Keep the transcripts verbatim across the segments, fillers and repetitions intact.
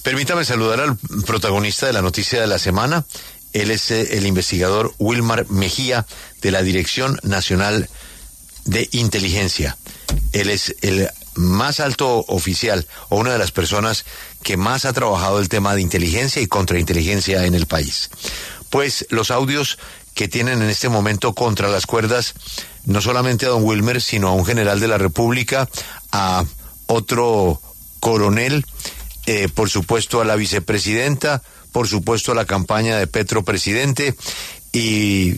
Permítame saludar al protagonista de la noticia de la semana. Él es el investigador Wilmar Mejía, de la Dirección Nacional de Inteligencia. Él es el más alto oficial, o una de las personas que más ha trabajado el tema de inteligencia y contrainteligencia en el país. Pues los audios que tienen en este momento contra las cuerdas, no solamente a don Wilmer, sino a un general de la República, a otro coronel, eh, por supuesto a la vicepresidenta, por supuesto a la campaña de Petro presidente, y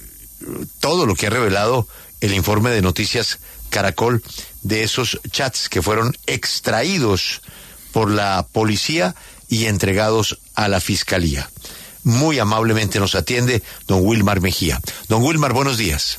todo lo que ha revelado el informe de Noticias Caracol de esos chats que fueron extraídos por la policía y entregados a la fiscalía. Muy amablemente nos atiende don Wilmar Mejía. Don Wilmar, buenos días.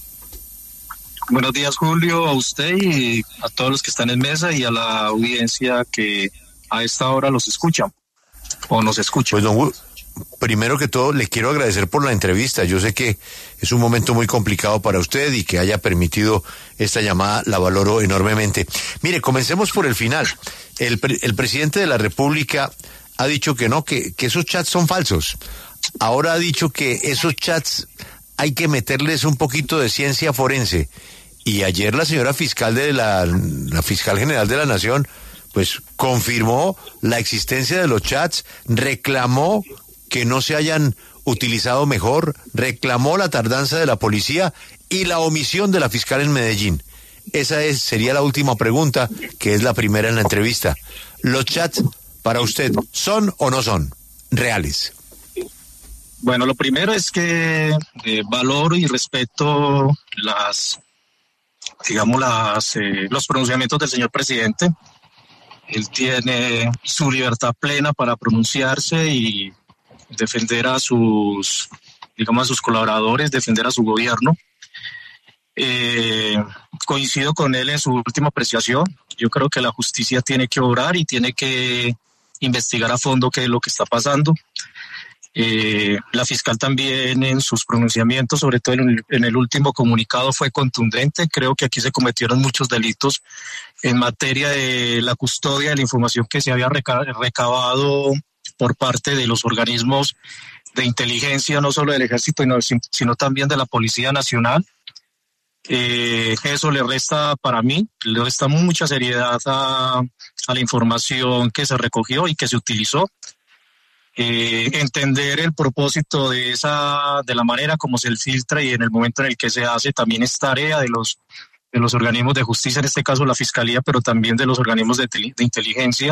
Buenos días, Julio, a usted y a todos los que están en mesa y a la audiencia que a esta hora los escucha o nos escucha. Pues don Wil- primero que todo le quiero agradecer por la entrevista. Yo sé que es un momento muy complicado para usted y que haya permitido esta llamada la valoro enormemente. Mire, comencemos por el final. El, pre- el presidente de la República ha dicho que no, que, que esos chats son falsos. Ahora ha dicho que esos chats hay que meterles un poquito de ciencia forense. Y ayer la señora fiscal de la, la fiscal general de la Nación, pues confirmó la existencia de los chats, reclamó que no se hayan utilizado mejor, reclamó la tardanza de la policía y la omisión de la fiscal en Medellín. Esa es, sería la última pregunta, que es la primera en la entrevista. ¿Los chats para usted son o no son reales? Bueno, lo primero es que eh, valoro y respeto las, digamos, las, eh, los pronunciamientos del señor presidente. Él tiene su libertad plena para pronunciarse y defender a sus, digamos, a sus colaboradores, defender a su gobierno. Eh, coincido con él en su última apreciación. Yo creo que la justicia tiene que obrar y tiene que investigar a fondo qué es lo que está pasando. Eh, la fiscal también en sus pronunciamientos, sobre todo en el, en el último comunicado, fue contundente. Creo que aquí se cometieron muchos delitos en materia de la custodia de la información que se había reca- recabado por parte de los organismos de inteligencia, no solo del Ejército, sino también de la Policía Nacional. Eh, eso le resta, para mí, le resta mucha seriedad a, a la información que se recogió y que se utilizó. Eh, entender el propósito de esa, de la manera como se filtra y en el momento en el que se hace también es tarea de los, de los organismos de justicia, en este caso la Fiscalía, pero también de los organismos de, de inteligencia,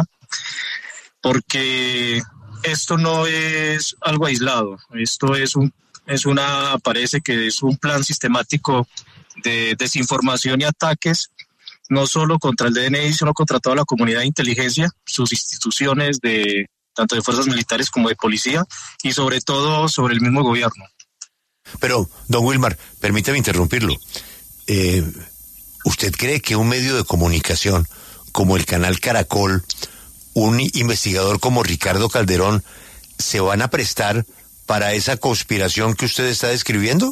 porque esto no es algo aislado, esto es un, es una, parece que es un plan sistemático de desinformación y ataques, no solo contra el D N I, sino contra toda la comunidad de inteligencia, sus instituciones de tanto de fuerzas militares como de policía, y sobre todo sobre el mismo gobierno. Pero, don Wilmar, permítame interrumpirlo. Eh, ¿Usted cree que un medio de comunicación como el canal Caracol, un investigador como Ricardo Calderón, se van a prestar para esa conspiración que usted está describiendo?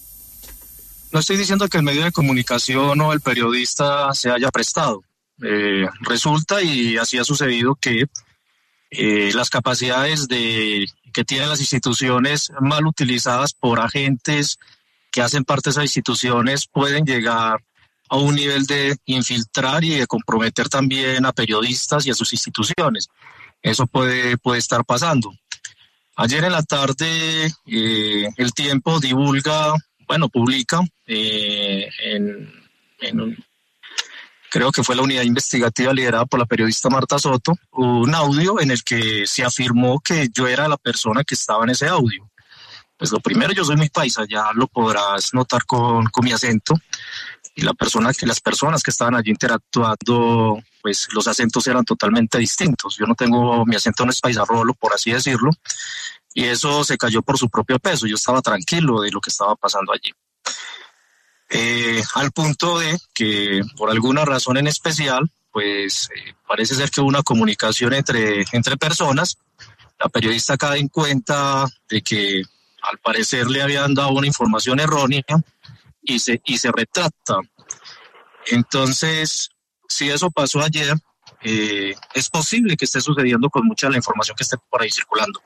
No estoy diciendo que el medio de comunicación o el periodista se haya prestado. Eh, resulta, y así ha sucedido, que Eh, las capacidades de que tienen las instituciones mal utilizadas por agentes que hacen parte de esas instituciones pueden llegar a un nivel de infiltrar y de comprometer también a periodistas y a sus instituciones. Eso puede, puede estar pasando. Ayer en la tarde eh, El Tiempo divulga, bueno, publica eh, en, en un creo que fue la unidad investigativa liderada por la periodista Marta Soto, un audio en el que se afirmó que yo era la persona que estaba en ese audio. Pues lo primero, yo soy muy paisa, ya lo podrás notar con, con mi acento, y la persona que, las personas que estaban allí interactuando, pues los acentos eran totalmente distintos. Yo no tengo, mi acento no es paisarrolo, por así decirlo, y eso se cayó por su propio peso. Yo estaba tranquilo de lo que estaba pasando allí. Eh, al punto de que por alguna razón en especial, pues eh, parece ser que hubo una comunicación entre, entre personas. La periodista cae en cuenta de que al parecer le habían dado una información errónea y se, y se retracta. Entonces, si eso pasó ayer, eh, es posible que esté sucediendo con mucha de la información que esté por ahí circulando.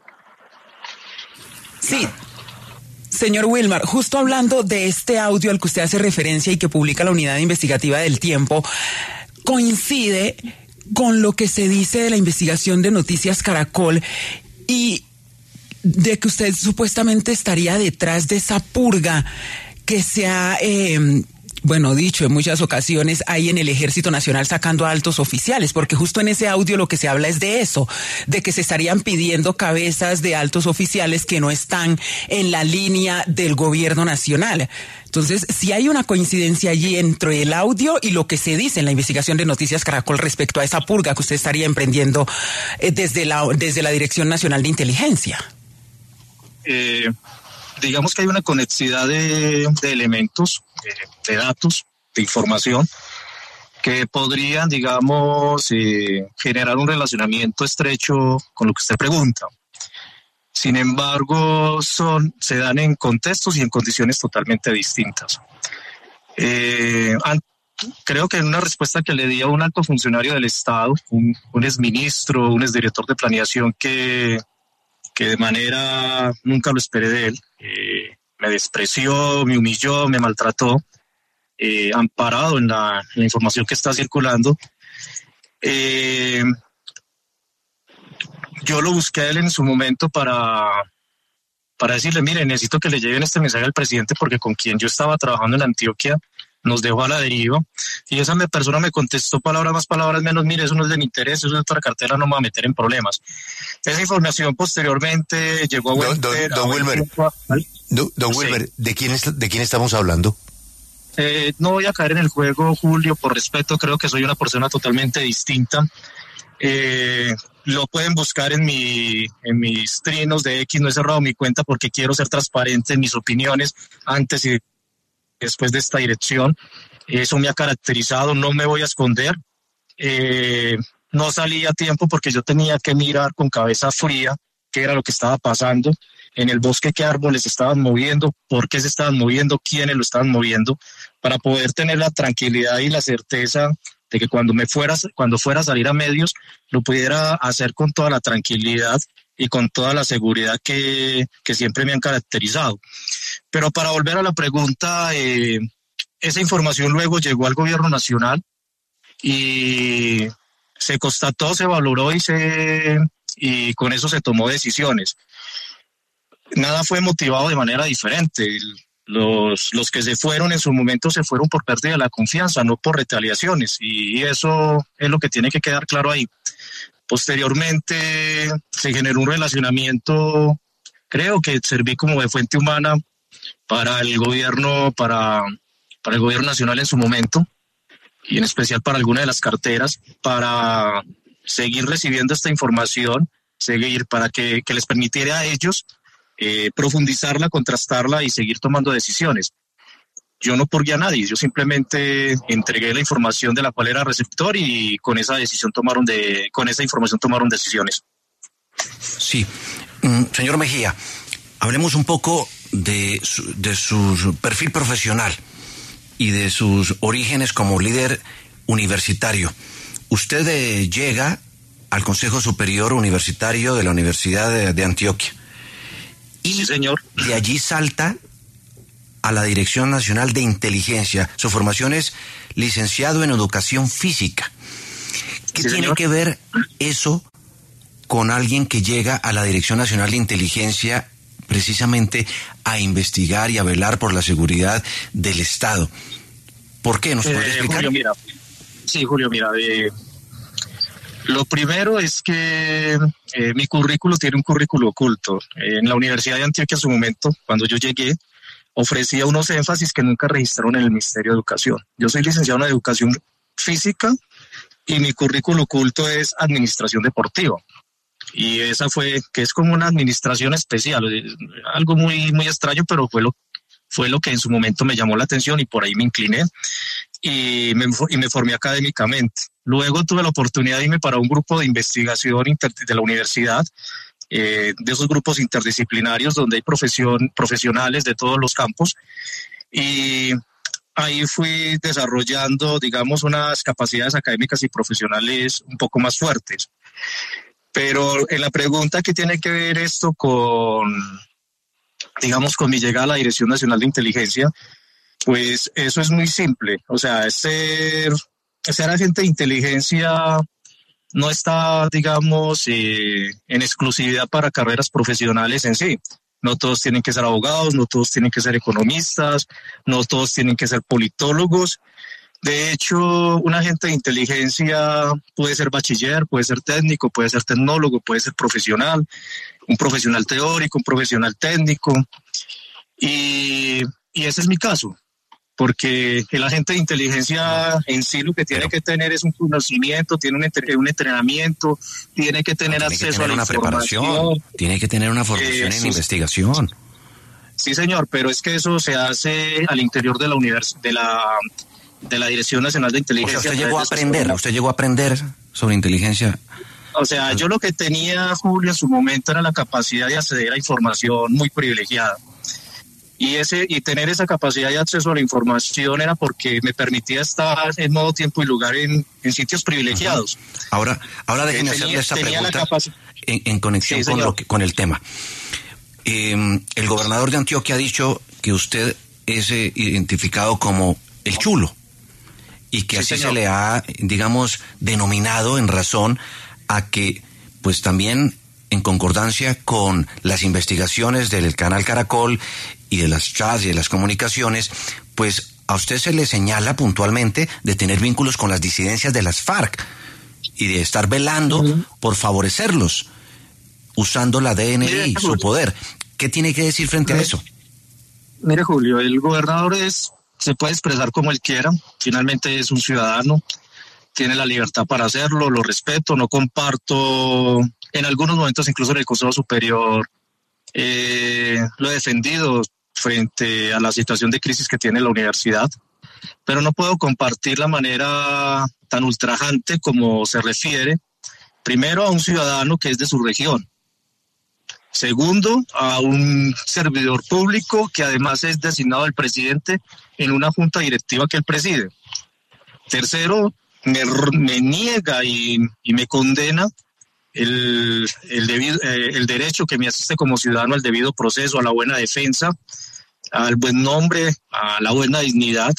Sí. Señor Wilmar, justo hablando de este audio al que usted hace referencia y que publica la Unidad Investigativa del Tiempo, coincide con lo que se dice de la investigación de Noticias Caracol y de que usted supuestamente estaría detrás de esa purga que se ha, eh, bueno, dicho en muchas ocasiones, hay en el Ejército Nacional sacando a altos oficiales, porque justo en ese audio lo que se habla es de eso, de que se estarían pidiendo cabezas de altos oficiales que no están en la línea del gobierno nacional. Entonces, si hay una coincidencia allí entre el audio y lo que se dice en la investigación de Noticias Caracol respecto a esa purga que usted estaría emprendiendo eh, desde la, desde la Dirección Nacional de Inteligencia. Eh, digamos que hay una conexidad de, de elementos, de, de datos, de información, que podrían, digamos, eh, generar un relacionamiento estrecho con lo que usted pregunta. Sin embargo, son, se dan en contextos y en condiciones totalmente distintas. Eh, an, creo que en una respuesta que le di a un alto funcionario del Estado, un, un exministro, un exdirector de planeación que, que de manera, nunca lo esperé de él, eh, me despreció, me humilló, me maltrató, eh, amparado en la, en la información que está circulando. Eh, Yo lo busqué a él en su momento para, para decirle, mire, necesito que le lleven este mensaje al presidente porque con quien yo estaba trabajando en Antioquia nos dejó a la deriva. Y esa persona me contestó palabras más, palabras menos, mire, eso no es de mi interés, eso es otra cartera, no me va a meter en problemas. Esa información posteriormente llegó a buen Don, don, don Wilmer, don, don Wilmer, sí. ¿de quién, es, ¿de quién estamos hablando? Eh, no voy a caer en el juego, Julio, por respeto, creo que soy una persona totalmente distinta. Eh, lo pueden buscar en mi en mis trinos de X, no he cerrado mi cuenta porque quiero ser transparente en mis opiniones antes y después de esta dirección. Eso me ha caracterizado, no me voy a esconder. Eh, no salí a tiempo porque yo tenía que mirar con cabeza fría qué era lo que estaba pasando en el bosque, qué árboles estaban moviendo, por qué se estaban moviendo, quiénes lo estaban moviendo, para poder tener la tranquilidad y la certeza de que cuando me fuera, cuando fuera a salir a medios, lo pudiera hacer con toda la tranquilidad y con toda la seguridad que, que siempre me han caracterizado. Pero para volver a la pregunta, eh, esa información luego llegó al gobierno nacional y se constató, se valoró y, se, y con eso se tomó decisiones. Nada fue motivado de manera diferente. Los, los que se fueron en su momento se fueron por pérdida de la confianza, no por retaliaciones, y eso es lo que tiene que quedar claro ahí. Posteriormente se generó un relacionamiento, creo que serví como de fuente humana para el gobierno, para, para el gobierno nacional en su momento, y en especial para alguna de las carteras, para seguir recibiendo esta información, seguir para que, que les permitiera a ellos Eh, profundizarla, contrastarla y seguir tomando decisiones. Yo no purgué a nadie, yo simplemente entregué la información de la cual era receptor y con esa decisión tomaron de, con esa información tomaron decisiones. Sí, mm, señor Mejía, hablemos un poco de su, de su perfil profesional y de sus orígenes como líder universitario. Usted eh, llega al Consejo Superior Universitario de la Universidad de, de Antioquia. Y sí, señor. De allí salta a la Dirección Nacional de Inteligencia. Su formación es licenciado en Educación Física. ¿Qué sí, tiene señor. que ver eso con alguien que llega a la Dirección Nacional de Inteligencia precisamente a investigar y a velar por la seguridad del Estado? ¿Por qué? ¿Nos puede eh, explicar? Julio, mira. Sí, Julio, mira, eh, lo primero es que eh, mi currículo tiene un currículo oculto. En la Universidad de Antioquia, en su momento, cuando yo llegué, ofrecía unos énfasis que nunca registraron en el Ministerio de Educación. Yo soy licenciado en Educación Física y mi currículo oculto es Administración Deportiva. Y esa fue, que es como una administración especial, algo muy, muy extraño, pero fue lo, fue lo que en su momento me llamó la atención y por ahí me incliné. Y me, y me formé académicamente. Luego tuve la oportunidad de irme para un grupo de investigación inter, de la universidad, eh, de esos grupos interdisciplinarios donde hay profesión, profesionales de todos los campos. Y ahí fui desarrollando, digamos, unas capacidades académicas y profesionales un poco más fuertes. Pero en la pregunta que tiene que ver esto con, digamos, con mi llegada a la Dirección Nacional de Inteligencia, pues eso es muy simple. O sea, ser, ser agente de inteligencia no está, digamos, eh, en exclusividad para carreras profesionales en sí. No todos tienen que ser abogados, no todos tienen que ser economistas, no todos tienen que ser politólogos. De hecho, un agente de inteligencia puede ser bachiller, puede ser técnico, puede ser tecnólogo, puede ser profesional, un profesional teórico, un profesional técnico. Y, y ese es mi caso, porque el agente de inteligencia en sí lo que tiene que tener es un conocimiento, tiene un, entre, un entrenamiento, tiene que tener tiene acceso que tener a la una información. Preparación. Tiene que tener una formación eh, en investigación. Sí, señor, pero es que eso se hace al interior de la univers- de la de la Dirección Nacional de Inteligencia. O sea, usted llegó a aprender, usted llegó a aprender sobre inteligencia. O sea, yo lo que tenía, Julio, en su momento era la capacidad de acceder a información muy privilegiada. Y ese y tener esa capacidad de acceso a la información era porque me permitía estar en modo, tiempo y lugar en, en sitios privilegiados. Uh-huh. Ahora, ahora déjeme tenía, hacerle esta pregunta capac- en, en conexión sí, con, lo que, con el tema. Eh, el gobernador de Antioquia ha dicho que usted es eh, identificado como el chulo y que sí, así señor. Se le ha, digamos, denominado en razón a que, pues también en concordancia con las investigaciones del canal Caracol y de las chats y de las comunicaciones, pues a usted se le señala puntualmente de tener vínculos con las disidencias de las FARC y de estar velando uh-huh. por favorecerlos, usando la D N I, Mire, su poder. ¿Qué tiene que decir frente Mire, a eso? Mire, Julio, el gobernador es, se puede expresar como él quiera, finalmente es un ciudadano, tiene la libertad para hacerlo, lo respeto, no comparto, en algunos momentos incluso en el Consejo Superior eh, lo he defendido frente a la situación de crisis que tiene la universidad, pero no puedo compartir la manera tan ultrajante como se refiere, primero a un ciudadano que es de su región, segundo a un servidor público que además es designado el presidente en una junta directiva que él preside, tercero me, me niega y, y me condena el, el, debido, eh, el derecho que me asiste como ciudadano al debido proceso, a la buena defensa, al buen nombre, a la buena dignidad,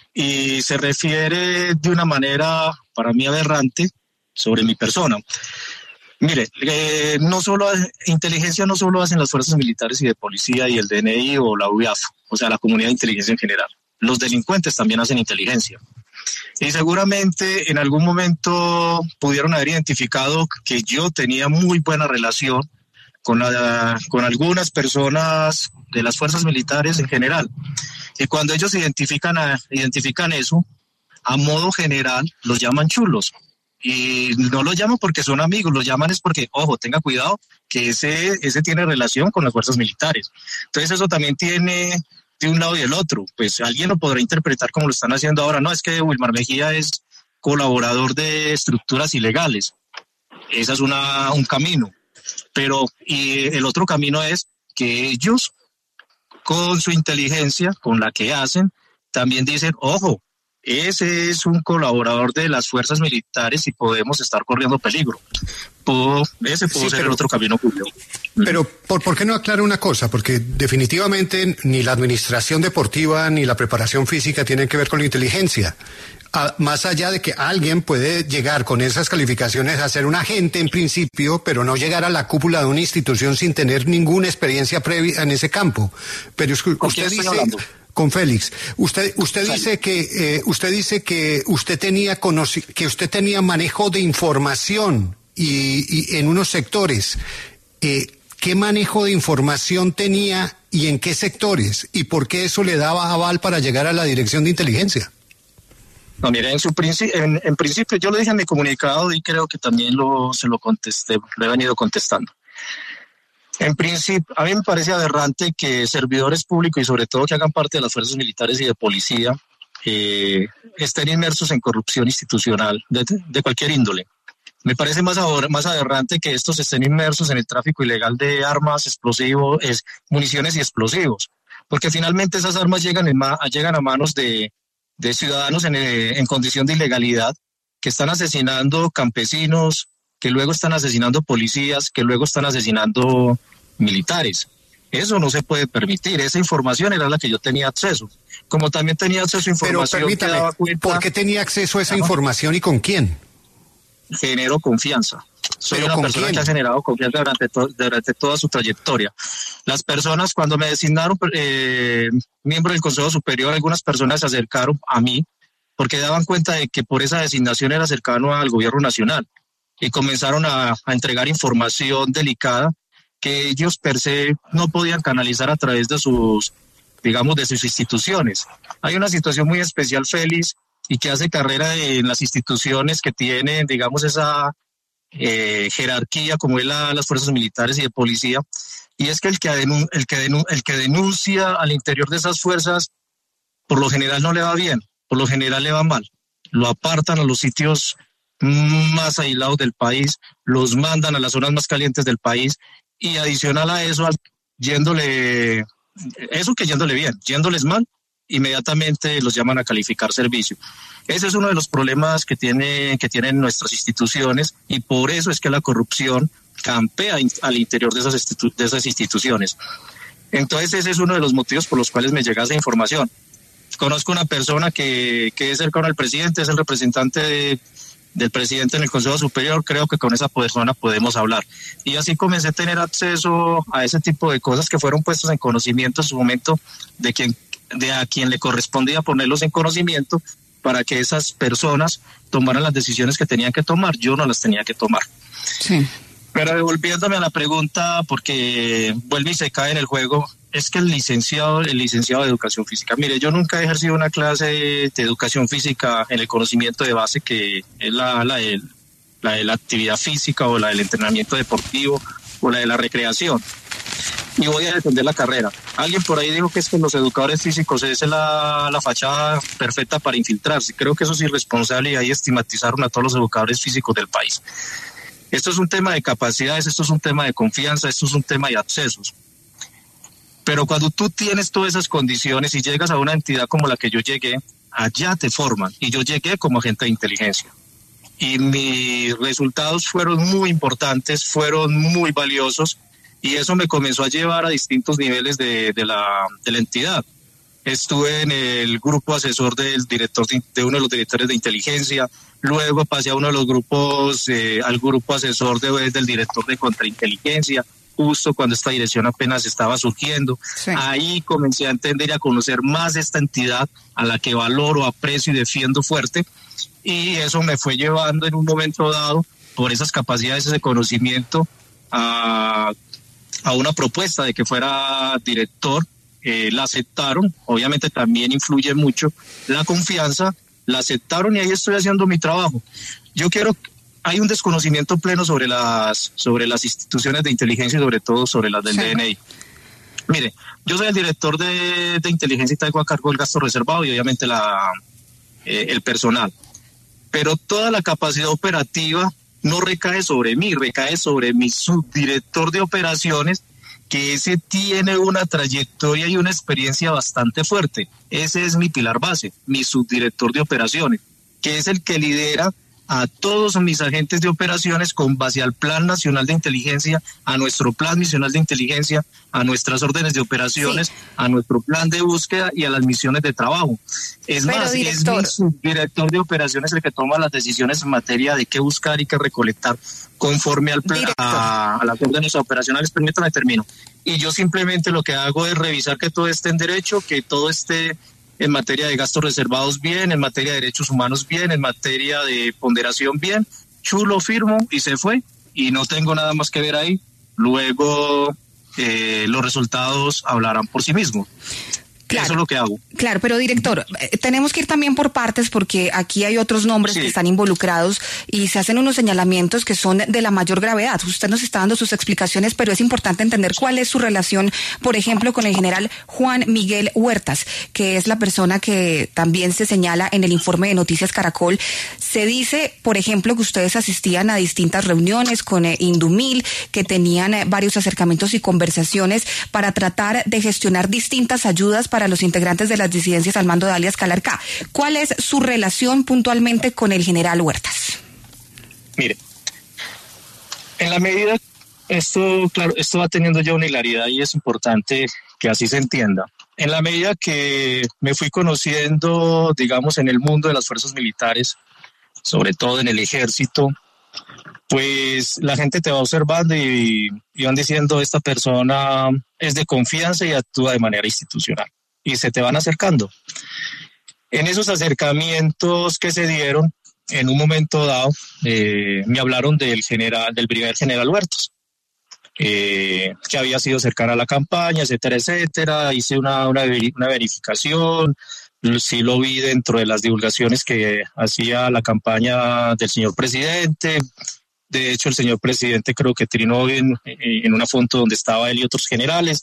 y se refiere de una manera para mí aberrante sobre mi persona. Mire, eh, no solo inteligencia no solo hacen las fuerzas militares y de policía y el D N I o la U I A F, o sea, la comunidad de inteligencia en general. Los delincuentes también hacen inteligencia. Y seguramente en algún momento pudieron haber identificado que yo tenía muy buena relación con, la, con algunas personas de las fuerzas militares en general. Y cuando ellos identifican, a, identifican eso, a modo general los llaman chulos. Y no los llaman porque son amigos, los llaman es porque, ojo, tenga cuidado, que ese, ese tiene relación con las fuerzas militares. Entonces eso también tiene de un lado y del otro. Pues alguien lo podrá interpretar como lo están haciendo ahora. No, es que Wilmar Mejía es colaborador de estructuras ilegales. Ese es una, un camino. Pero y el otro camino es que ellos, con su inteligencia, con la que hacen, también dicen, ojo, ese es un colaborador de las fuerzas militares y podemos estar corriendo peligro. Puedo, ese puede sí, ser pero, el otro camino, Julio. Pero, ¿por, ¿por qué no aclara una cosa? Porque definitivamente ni la administración deportiva ni la preparación física tienen que ver con la inteligencia. A, más allá de que alguien puede llegar con esas calificaciones a ser un agente en principio, pero no llegar a la cúpula de una institución sin tener ninguna experiencia previa en ese campo. Pero es que usted dice... Hablando? Con Félix, usted usted sí. dice que eh, usted dice que usted tenía conoci- que usted tenía manejo de información y, y en unos sectores. Eh, ¿Qué manejo de información tenía y en qué sectores? ¿Y por qué eso le daba aval para llegar a la dirección de inteligencia? No, mire, en, su princi- en, en principio yo lo dije en mi comunicado y creo que también lo se lo contesté, lo he venido contestando. En principio, a mí me parece aberrante que servidores públicos y sobre todo que hagan parte de las fuerzas militares y de policía eh, estén inmersos en corrupción institucional de, de cualquier índole. Me parece más, ahora, más aberrante que estos estén inmersos en el tráfico ilegal de armas, explosivos, es, municiones y explosivos, porque finalmente esas armas llegan, en ma- llegan a manos de, de ciudadanos en, en condición de ilegalidad, que están asesinando campesinos, que luego están asesinando policías, que luego están asesinando militares. Eso no se puede permitir. Esa información era la que yo tenía acceso. Como también tenía acceso a información. Pero permítame, que daba cuenta, ¿por qué tenía acceso a esa información y con quién? Genero confianza. Soy una persona quién? que ha generado confianza durante, to durante toda su trayectoria. Las personas, cuando me designaron eh, miembro del Consejo Superior, algunas personas se acercaron a mí porque daban cuenta de que por esa designación era cercano al gobierno nacional y comenzaron a, a entregar información delicada que ellos per se no podían canalizar a través de sus, digamos, de sus instituciones. Hay una situación muy especial, Félix, y que hace carrera en las instituciones que tienen, digamos, esa eh, jerarquía como es la, las fuerzas militares y de policía, y es que el que, denun el, que denun el que denuncia al interior de esas fuerzas, por lo general no le va bien, por lo general le va mal. Lo apartan a los sitios más aislados del país, los mandan a las zonas más calientes del país, y adicional a eso, yéndole, eso que yéndole bien, yéndoles mal, inmediatamente los llaman a calificar servicio. Ese es uno de los problemas que, tiene, que tienen nuestras instituciones, y por eso es que la corrupción campea in, al interior de esas, institu de esas instituciones. Entonces ese es uno de los motivos por los cuales me llega esa información. Conozco una persona que, que es cercano al presidente, es el representante de del presidente en el Consejo Superior, creo que con esa persona podemos hablar. Y así comencé a tener acceso a ese tipo de cosas que fueron puestas en conocimiento en su momento de quien, de a quien le correspondía ponerlos en conocimiento para que esas personas tomaran las decisiones que tenían que tomar. Yo no las tenía que tomar. Sí. Pero devolviéndome a la pregunta, porque vuelve y se cae en el juego, es que el licenciado, el licenciado de educación física, mire, yo nunca he ejercido una clase de educación física en el conocimiento de base, que es la, la, de, la de la actividad física o la del entrenamiento deportivo o la de la recreación. Y voy a defender la carrera. Alguien por ahí dijo que es que los educadores físicos es la, la fachada perfecta para infiltrarse. Creo que eso es irresponsable y ahí estigmatizaron a todos los educadores físicos del país. Esto es un tema de capacidades, esto es un tema de confianza, esto es un tema de accesos. Pero cuando tú tienes todas esas condiciones y llegas a una entidad como la que yo llegué, allá te forman. Y yo llegué como agente de inteligencia. Y mis resultados fueron muy importantes, fueron muy valiosos, y eso me comenzó a llevar a distintos niveles de, de, la, de la entidad. Estuve en el grupo asesor del director de, de uno de los directores de inteligencia, luego pasé a uno de los grupos, eh, al grupo asesor de, del director de contrainteligencia, justo cuando esta dirección apenas estaba surgiendo. Sí. Ahí comencé a entender y a conocer más esta entidad a la que valoro, aprecio y defiendo fuerte, y eso me fue llevando en un momento dado, por esas capacidades, ese conocimiento, a, a una propuesta de que fuera director. Eh, la aceptaron, obviamente también influye mucho la confianza, la aceptaron y ahí estoy haciendo mi trabajo. Yo quiero, hay un desconocimiento pleno sobre las, sobre las instituciones de inteligencia y sobre todo sobre las del sí. D N I. Mire, yo soy el director de, de inteligencia y tengo a cargo el gasto reservado y obviamente la, eh, el personal, pero toda la capacidad operativa no recae sobre mí, recae sobre mi subdirector de operaciones, que ese tiene una trayectoria y una experiencia bastante fuerte. Ese es mi pilar base, mi subdirector de operaciones, que es el que lidera a todos mis agentes de operaciones con base al Plan Nacional de Inteligencia, a nuestro Plan Misional de Inteligencia, a nuestras órdenes de operaciones, sí. a nuestro plan de búsqueda y a las misiones de trabajo. Es Pero, más, director... es mi subdirector de operaciones el que toma las decisiones en materia de qué buscar y qué recolectar conforme al plan, a, a las órdenes operacionales. Permítame, termino. Y yo simplemente lo que hago es revisar que todo esté en derecho, que todo esté en materia de gastos reservados bien, en materia de derechos humanos bien, en materia de ponderación bien. Chulo, firmo y se fue. Y no tengo nada más que ver ahí. Luego eh, los resultados hablarán por sí mismos. Claro, eso es lo que hago. Claro, pero director, tenemos que ir también por partes porque aquí hay otros nombres sí. que están involucrados y se hacen unos señalamientos que son de la mayor gravedad. Usted nos está dando sus explicaciones, pero es importante entender cuál es su relación, por ejemplo, con el general Juan Miguel Huertas, que es la persona que también se señala en el informe de Noticias Caracol. Se dice, por ejemplo, que ustedes asistían a distintas reuniones con eh, Indumil, que tenían eh, varios acercamientos y conversaciones para tratar de gestionar distintas ayudas para para los integrantes de las disidencias al mando de alias Calarcá. ¿Cuál es su relación puntualmente con el general Huertas? Mire, en la medida, esto, claro, esto va teniendo ya una hilaridad y es importante que así se entienda. En la medida que me fui conociendo, digamos, en el mundo de las fuerzas militares, sobre todo en el ejército, pues la gente te va observando y, y van diciendo, esta persona es de confianza y actúa de manera institucional. Y se te van acercando. En esos acercamientos que se dieron, en un momento dado, eh, me hablaron del general, del brigadier general Huertas, eh, que había sido cercana a la campaña, etcétera, etcétera. Hice una, una, una verificación, sí lo vi dentro de las divulgaciones que hacía la campaña del señor presidente. De hecho, el señor presidente creo que trinó en, en una foto donde estaba él y otros generales.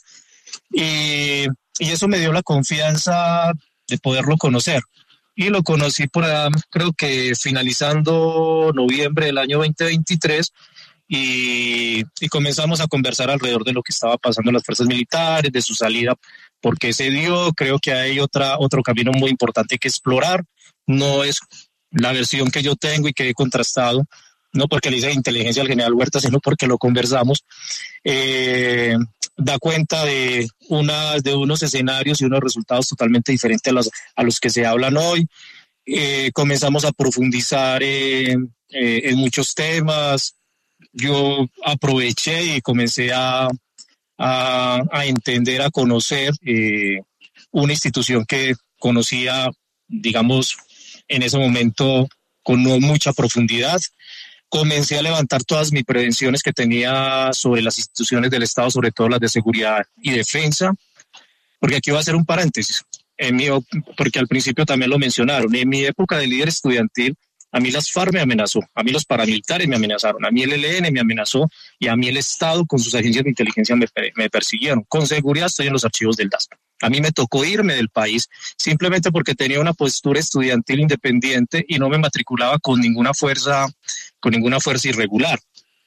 Y, y eso me dio la confianza de poderlo conocer. Y lo conocí por, creo que finalizando noviembre del año veinte veintitrés, y, y comenzamos a conversar alrededor de lo que estaba pasando en las fuerzas militares, de su salida, por qué se dio. Creo que hay otra, otro camino muy importante que explorar. No es la versión que yo tengo y que he contrastado, no porque le hice inteligencia al general Huerta, sino porque lo conversamos. Eh, da cuenta de, una, de unos escenarios y unos resultados totalmente diferentes a los, a los que se hablan hoy. Eh, comenzamos a profundizar eh, eh, en muchos temas. Yo aproveché y comencé a, a, a entender, a conocer eh, una institución que conocía, digamos, en ese momento con no mucha profundidad. Comencé a levantar todas mis prevenciones que tenía sobre las instituciones del Estado, sobre todo las de seguridad y defensa, porque aquí voy a hacer un paréntesis, en mi, porque al principio también lo mencionaron. En mi época de líder estudiantil, a mí las FARC me amenazó, a mí los paramilitares me amenazaron, a mí el E L N me amenazó y a mí el Estado con sus agencias de inteligencia me, me persiguieron. Con seguridad estoy en los archivos del D A S. A mí me tocó irme del país simplemente porque tenía una postura estudiantil independiente y no me matriculaba con ninguna fuerza, con ninguna fuerza irregular.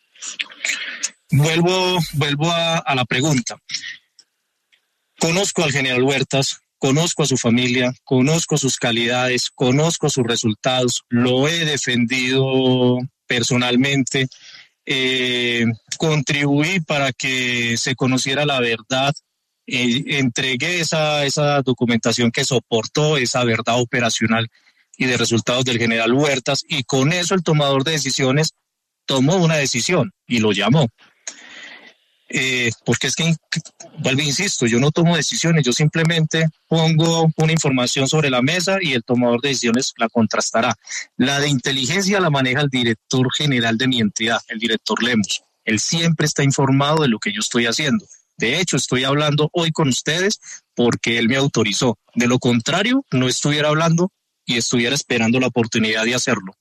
Vuelvo, vuelvo a, a la pregunta. Conozco al general Huertas, conozco a su familia, conozco sus calidades, conozco sus resultados, lo he defendido personalmente, eh, contribuí para que se conociera la verdad. Eh, entregué esa, esa documentación que soportó esa verdad operacional y de resultados del general Huertas, y con eso el tomador de decisiones tomó una decisión y lo llamó. Eh, porque es que, vuelvo, insisto, yo no tomo decisiones, yo simplemente pongo una información sobre la mesa y el tomador de decisiones la contrastará. La de inteligencia la maneja el director general de mi entidad, el director Lemos. Él siempre está informado de lo que yo estoy haciendo. De hecho, estoy hablando hoy con ustedes porque él me autorizó. De lo contrario, no estuviera hablando y estuviera esperando la oportunidad de hacerlo.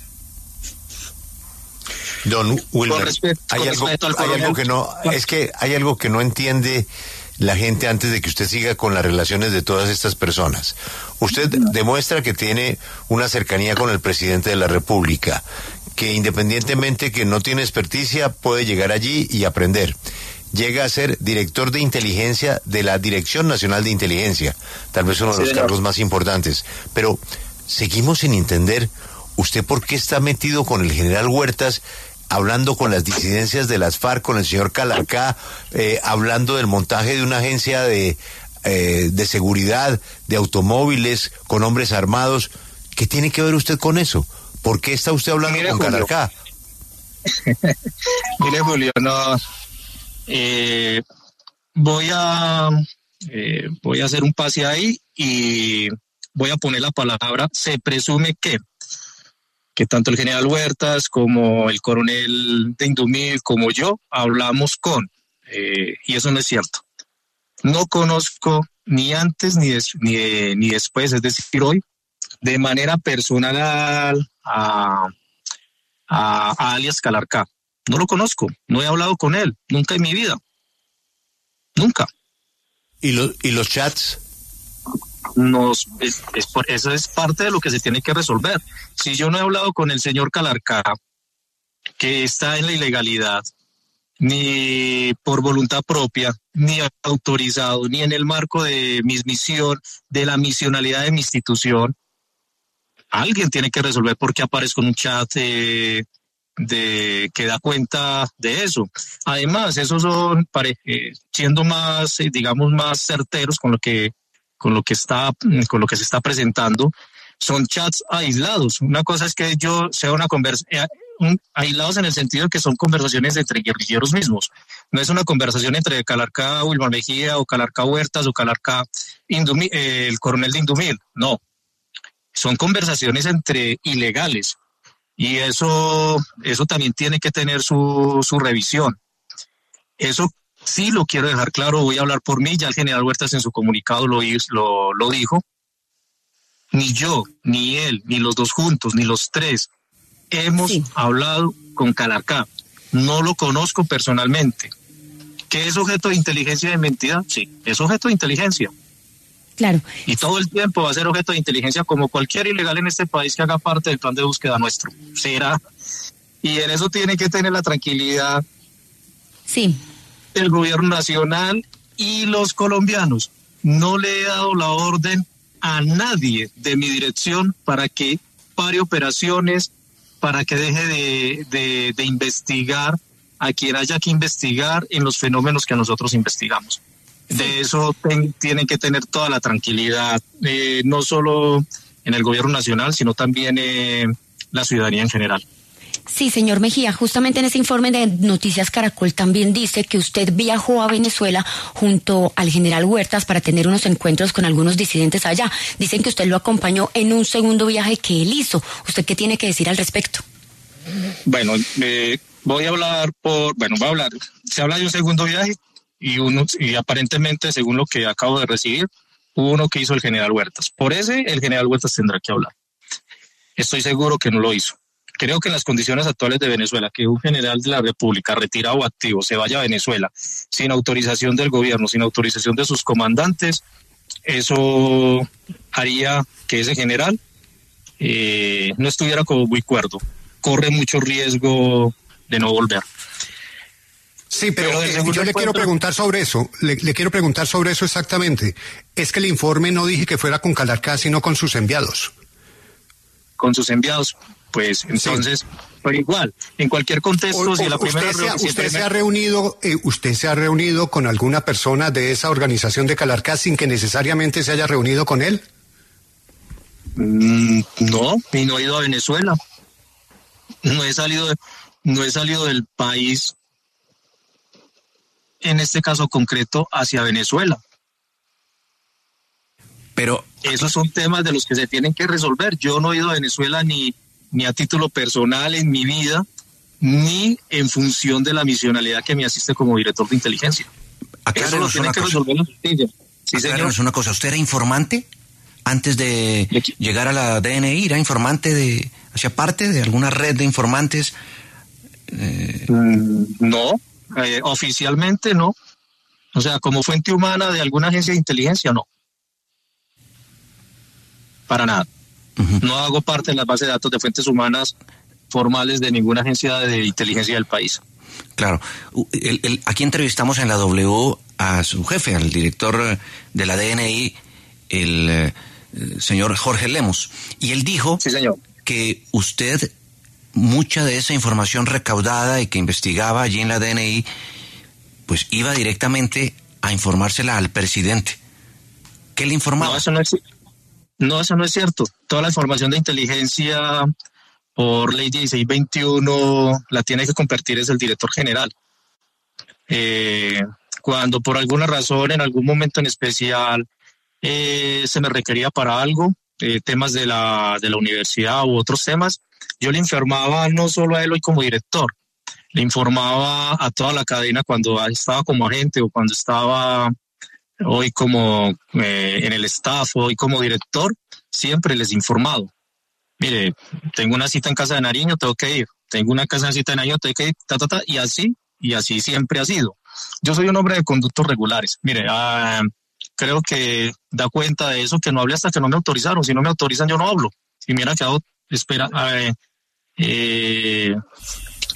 Don Wilmer, respeto, hay, algo, hay algo que no, es que hay algo que no entiende la gente antes de que usted siga con las relaciones de todas estas personas. Usted demuestra que tiene una cercanía con el presidente de la República, que independientemente que no tiene experticia, puede llegar allí y aprender. Llega a ser director de inteligencia de la Dirección Nacional de Inteligencia, tal vez uno de los sí, cargos más importantes. Pero seguimos sin entender, ¿usted por qué está metido con el general Huertas, hablando con las disidencias de las FARC, con el señor Calarcá, eh, hablando del montaje de una agencia de, eh, de seguridad, de automóviles, con hombres armados? ¿Qué tiene que ver usted con eso? ¿Por qué está usted hablando Mire, con Julio. Calarcá? Mire, Julio, no... Eh, voy a eh, voy a hacer un pase ahí y voy a poner la palabra se presume que que tanto el general Huertas como el coronel de Indumil como yo hablamos con eh, y eso no es cierto. No conozco ni antes ni, des, ni, de, ni después, es decir, hoy de manera personal a, a, a, a alias Calarcá. No lo conozco, no he hablado con él, nunca en mi vida. Nunca. ¿Y, lo, y los chats? Nos, es, es por, eso es parte de lo que se tiene que resolver. Si yo no he hablado con el señor Calarcá, que está en la ilegalidad, ni por voluntad propia, ni autorizado, ni en el marco de mi misión, de la misionalidad de mi institución, alguien tiene que resolver por qué aparezco en un chat eh, de que da cuenta de eso. Además, esos son, pare, eh, siendo más, eh, digamos, más certeros con lo que, con lo que está, con lo que se está presentando, son chats aislados. Una cosa es que yo sea una conversación, eh, aislados en el sentido de que son conversaciones entre guerrilleros mismos. No es una conversación entre Calarcá, Wilmar Mejía, o Calarcá Huertas, o Calarcá Indumil, eh, el coronel de Indumil. No. Son conversaciones entre ilegales. Y eso, eso también tiene que tener su, su revisión. Eso sí lo quiero dejar claro, voy a hablar por mí, ya el general Huertas en su comunicado lo, lo, lo dijo. Ni yo, ni él, ni los dos juntos, ni los tres hemos sí. hablado con Calarcá. No lo conozco personalmente. ¿Qué es objeto de inteligencia de mi entidad? Sí, es objeto de inteligencia. Claro. Y todo el tiempo va a ser objeto de inteligencia como cualquier ilegal en este país que haga parte del plan de búsqueda nuestro. Será. Y en eso tiene que tener la tranquilidad sí. el gobierno nacional y los colombianos. No le he dado la orden a nadie de mi dirección para que pare operaciones, para que deje de, de, de investigar a quien haya que investigar en los fenómenos que nosotros investigamos. De eso ten, tienen que tener toda la tranquilidad, eh, no solo en el gobierno nacional, sino también eh, la ciudadanía en general. Sí, señor Mejía, justamente en ese informe de Noticias Caracol también dice que usted viajó a Venezuela junto al general Huertas para tener unos encuentros con algunos disidentes allá. Dicen que usted lo acompañó en un segundo viaje que él hizo. ¿Usted qué tiene que decir al respecto? Bueno, eh, voy a hablar por, bueno, voy a hablar, se habla de un segundo viaje. Y, uno, y aparentemente, según lo que acabo de recibir, hubo uno que hizo el general Huertas. Por ese, el general Huertas tendrá que hablar. Estoy seguro que no lo hizo. Creo que en las condiciones actuales de Venezuela, que un general de la República retirado o activo se vaya a Venezuela sin autorización del gobierno, sin autorización de sus comandantes, eso haría que ese general eh, no estuviera como muy cuerdo. Corre mucho riesgo de no volver. Sí, pero, pero eh, yo le quiero preguntar sobre eso, le, le quiero preguntar sobre eso exactamente. Es que el informe no dije que fuera con Calarcá, sino con sus enviados. Con sus enviados, pues entonces, sí. Pero igual, en cualquier contexto, o, si la primera usted, se ha, si usted primer... se ha reunido, eh, usted se ha reunido con alguna persona de esa organización de Calarcá sin que necesariamente se haya reunido con él. Mm, no, y no he ido a Venezuela. No he salido, de, no he salido del país. En este caso concreto, hacia Venezuela. Pero esos son temas de los que se tienen que resolver. Yo no he ido a Venezuela ni, ni a título personal en mi vida, ni en función de la misionalidad que me asiste como director de inteligencia. Eso lo tiene que resolver la justicia. Sí, señor. Una cosa, ¿usted era informante antes de llegar a la D N I? ¿Era informante de, hacía parte de alguna red de informantes? Eh... Mm, no. Eh, oficialmente no, o sea, como fuente humana de alguna agencia de inteligencia, no, para nada. Uh-huh. No hago parte de las bases de datos de fuentes humanas formales de ninguna agencia de inteligencia del país. Claro, el, el, aquí entrevistamos en la W a su jefe, al director de la D N I, el, el señor Jorge Lemos, y él dijo sí, señor. que usted... mucha de esa información recaudada y que investigaba allí en la D N I, pues iba directamente a informársela al presidente. ¿Qué le informaba? No, eso no es, no, eso no es cierto. Toda la información de inteligencia por ley dieciséis veintiuno la tiene que compartir es el director general. Eh, cuando por alguna razón, en algún momento en especial, eh, se me requería para algo, eh, temas de la, de la universidad u otros temas, yo le informaba no solo a él hoy como director, le informaba a toda la cadena cuando estaba como agente o cuando estaba hoy como eh, en el staff, hoy como director, siempre les he informado. Mire, tengo una cita en Casa de Nariño, tengo que ir. Tengo una casa en cita de Nariño, tengo que ir, ta, ta, ta, y así, y así siempre ha sido. Yo soy un hombre de conductos regulares. Mire, uh, creo que da cuenta de eso, que no hablé hasta que no me autorizaron. Si no me autorizan, yo no hablo. Si me hubiera quedado espera, eh, eh,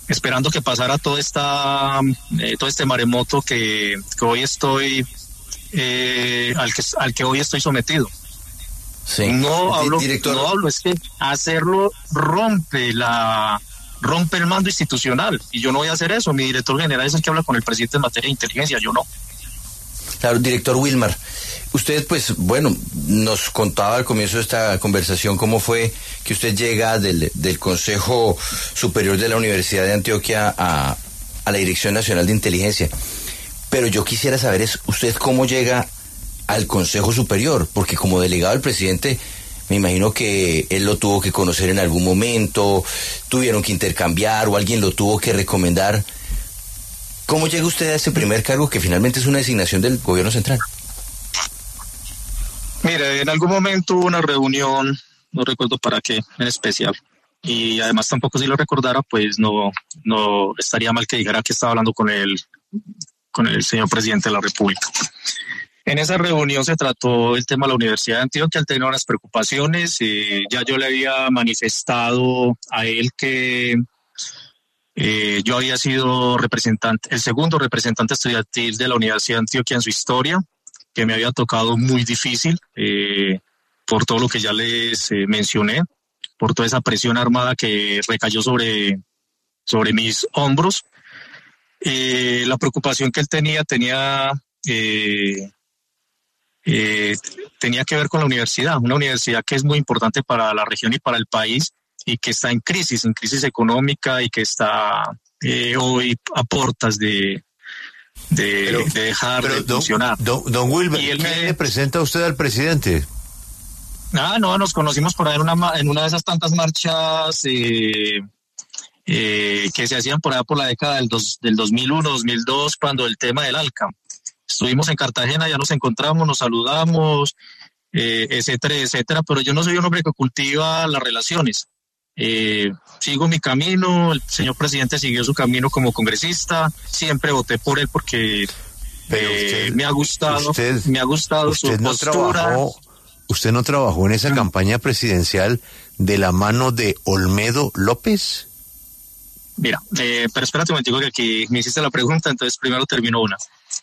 esperando que pasara todo esta eh, todo este maremoto que, que hoy estoy eh, al que al que hoy estoy sometido. Sí. No hablo, Director. no hablo, es que hacerlo rompe la rompe el mando institucional y yo no voy a hacer eso. Mi director general es el que habla con el presidente en materia de inteligencia, yo no. Claro, director Wilmar, usted pues bueno, nos contaba al comienzo de esta conversación cómo fue que usted llega del, del Consejo Superior de la Universidad de Antioquia a, a la Dirección Nacional de Inteligencia, pero yo quisiera saber es usted cómo llega al Consejo Superior, porque como delegado del presidente me imagino que él lo tuvo que conocer en algún momento, tuvieron que intercambiar o alguien lo tuvo que recomendar. ¿Cómo llega usted a ese primer cargo que finalmente es una designación del gobierno central? Mire, en algún momento hubo una reunión, no recuerdo para qué en especial, y además tampoco si lo recordara, pues no, no estaría mal que dijera que estaba hablando con el, con el señor presidente de la República. En esa reunión se trató el tema de la Universidad de Antioquia, él tenía unas preocupaciones, eh, ya yo le había manifestado a él que eh, yo había sido representante, el segundo representante estudiantil de la Universidad de Antioquia en su historia, que me había tocado muy difícil eh, por todo lo que ya les eh, mencioné, por toda esa presión armada que recayó sobre, sobre mis hombros. Eh, la preocupación que él tenía tenía... Eh, Eh, tenía que ver con la universidad, una universidad que es muy importante para la región y para el país y que está en crisis, en crisis económica y que está eh, hoy a portas de, de, pero, de dejar pero de don, funcionar. Don, don Wilmer, ¿quién me... le presenta a usted al presidente? Ah, no, nos conocimos por ahí en una, en una de esas tantas marchas eh, eh, que se hacían por allá por la década del, dos, del dos mil uno, dos mil dos, cuando el tema del ALCA. Estuvimos en Cartagena, ya nos encontramos, nos saludamos, eh, etcétera, etcétera, pero yo no soy un hombre que cultiva las relaciones. Eh, sigo mi camino, el señor presidente siguió su camino como congresista, siempre voté por él porque eh, usted, me ha gustado, usted, me ha gustado usted su no postura. Trabajó, ¿Usted no trabajó en esa no. campaña presidencial de la mano de Olmedo López? Mira, eh, pero espérate un momentico que aquí me hiciste la pregunta, entonces primero termino una.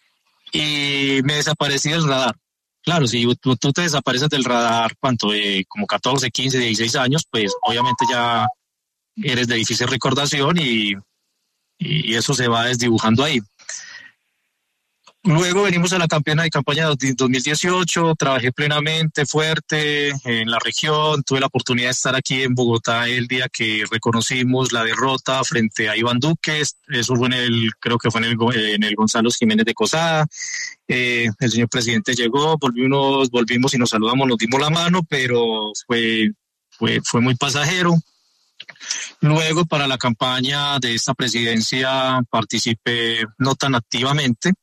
Y me desaparecí del radar. Claro, si tú, tú te desapareces del radar, ¿cuánto? Eh, como catorce, quince, dieciséis años, pues obviamente ya eres de difícil recordación y, y eso se va desdibujando ahí. Luego venimos a la campaña de campaña de dos mil dieciocho, trabajé plenamente, fuerte en la región, tuve la oportunidad de estar aquí en Bogotá el día que reconocimos la derrota frente a Iván Duque, eso fue en el, creo que fue en el, en el Gonzalo Jiménez de Cosada, eh, el señor presidente llegó, volvimos, volvimos y nos saludamos, nos dimos la mano, pero fue, fue, fue muy pasajero. Luego para la campaña de esta presidencia participé no tan activamente,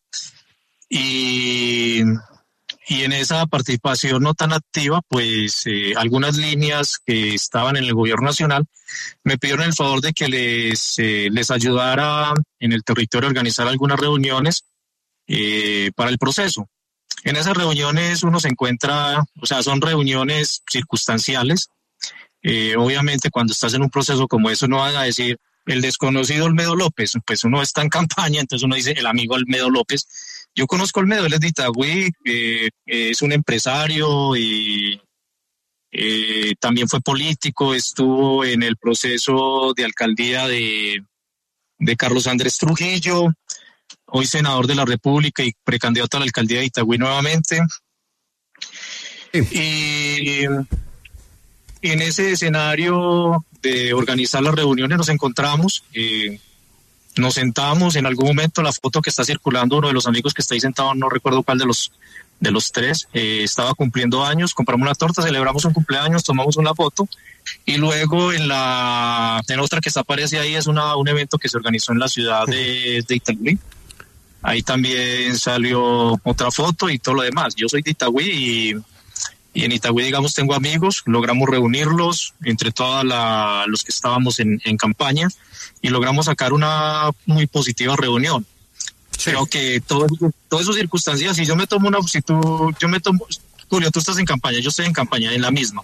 Y, y en esa participación no tan activa, pues eh, algunas líneas que estaban en el gobierno nacional me pidieron el favor de que les, eh, les ayudara en el territorio a organizar algunas reuniones eh, para el proceso. En esas reuniones uno se encuentra, o sea, son reuniones circunstanciales. Eh, obviamente cuando estás en un proceso como eso no van a decir el desconocido Olmedo López, pues uno está en campaña, entonces uno dice el amigo Olmedo López. Yo conozco a Olmedo, él es de Itagüí, eh, es un empresario y eh, también fue político, estuvo en el proceso de alcaldía de, de Carlos Andrés Trujillo, hoy senador de la República y precandidato a la alcaldía de Itagüí nuevamente. Sí. Y, y en ese escenario de organizar las reuniones nos encontramos, eh, nos sentamos, en algún momento la foto que está circulando, uno de los amigos que está ahí sentado, no recuerdo cuál de los de los tres, eh, estaba cumpliendo años, compramos una torta, celebramos un cumpleaños, tomamos una foto y luego en la en otra que está aparece ahí es una un evento que se organizó en la ciudad de, de Itagüí. Ahí también salió otra foto y todo lo demás. Yo soy de Itagüí y, y en Itagüí, digamos, tengo amigos, logramos reunirlos entre todos los que estábamos en, en campaña y logramos sacar una muy positiva reunión. Sí. Creo que todo, todas esas circunstancias, si yo me tomo una, si tú, yo me tomo, Julio, tú estás en campaña, yo estoy en campaña, en la misma.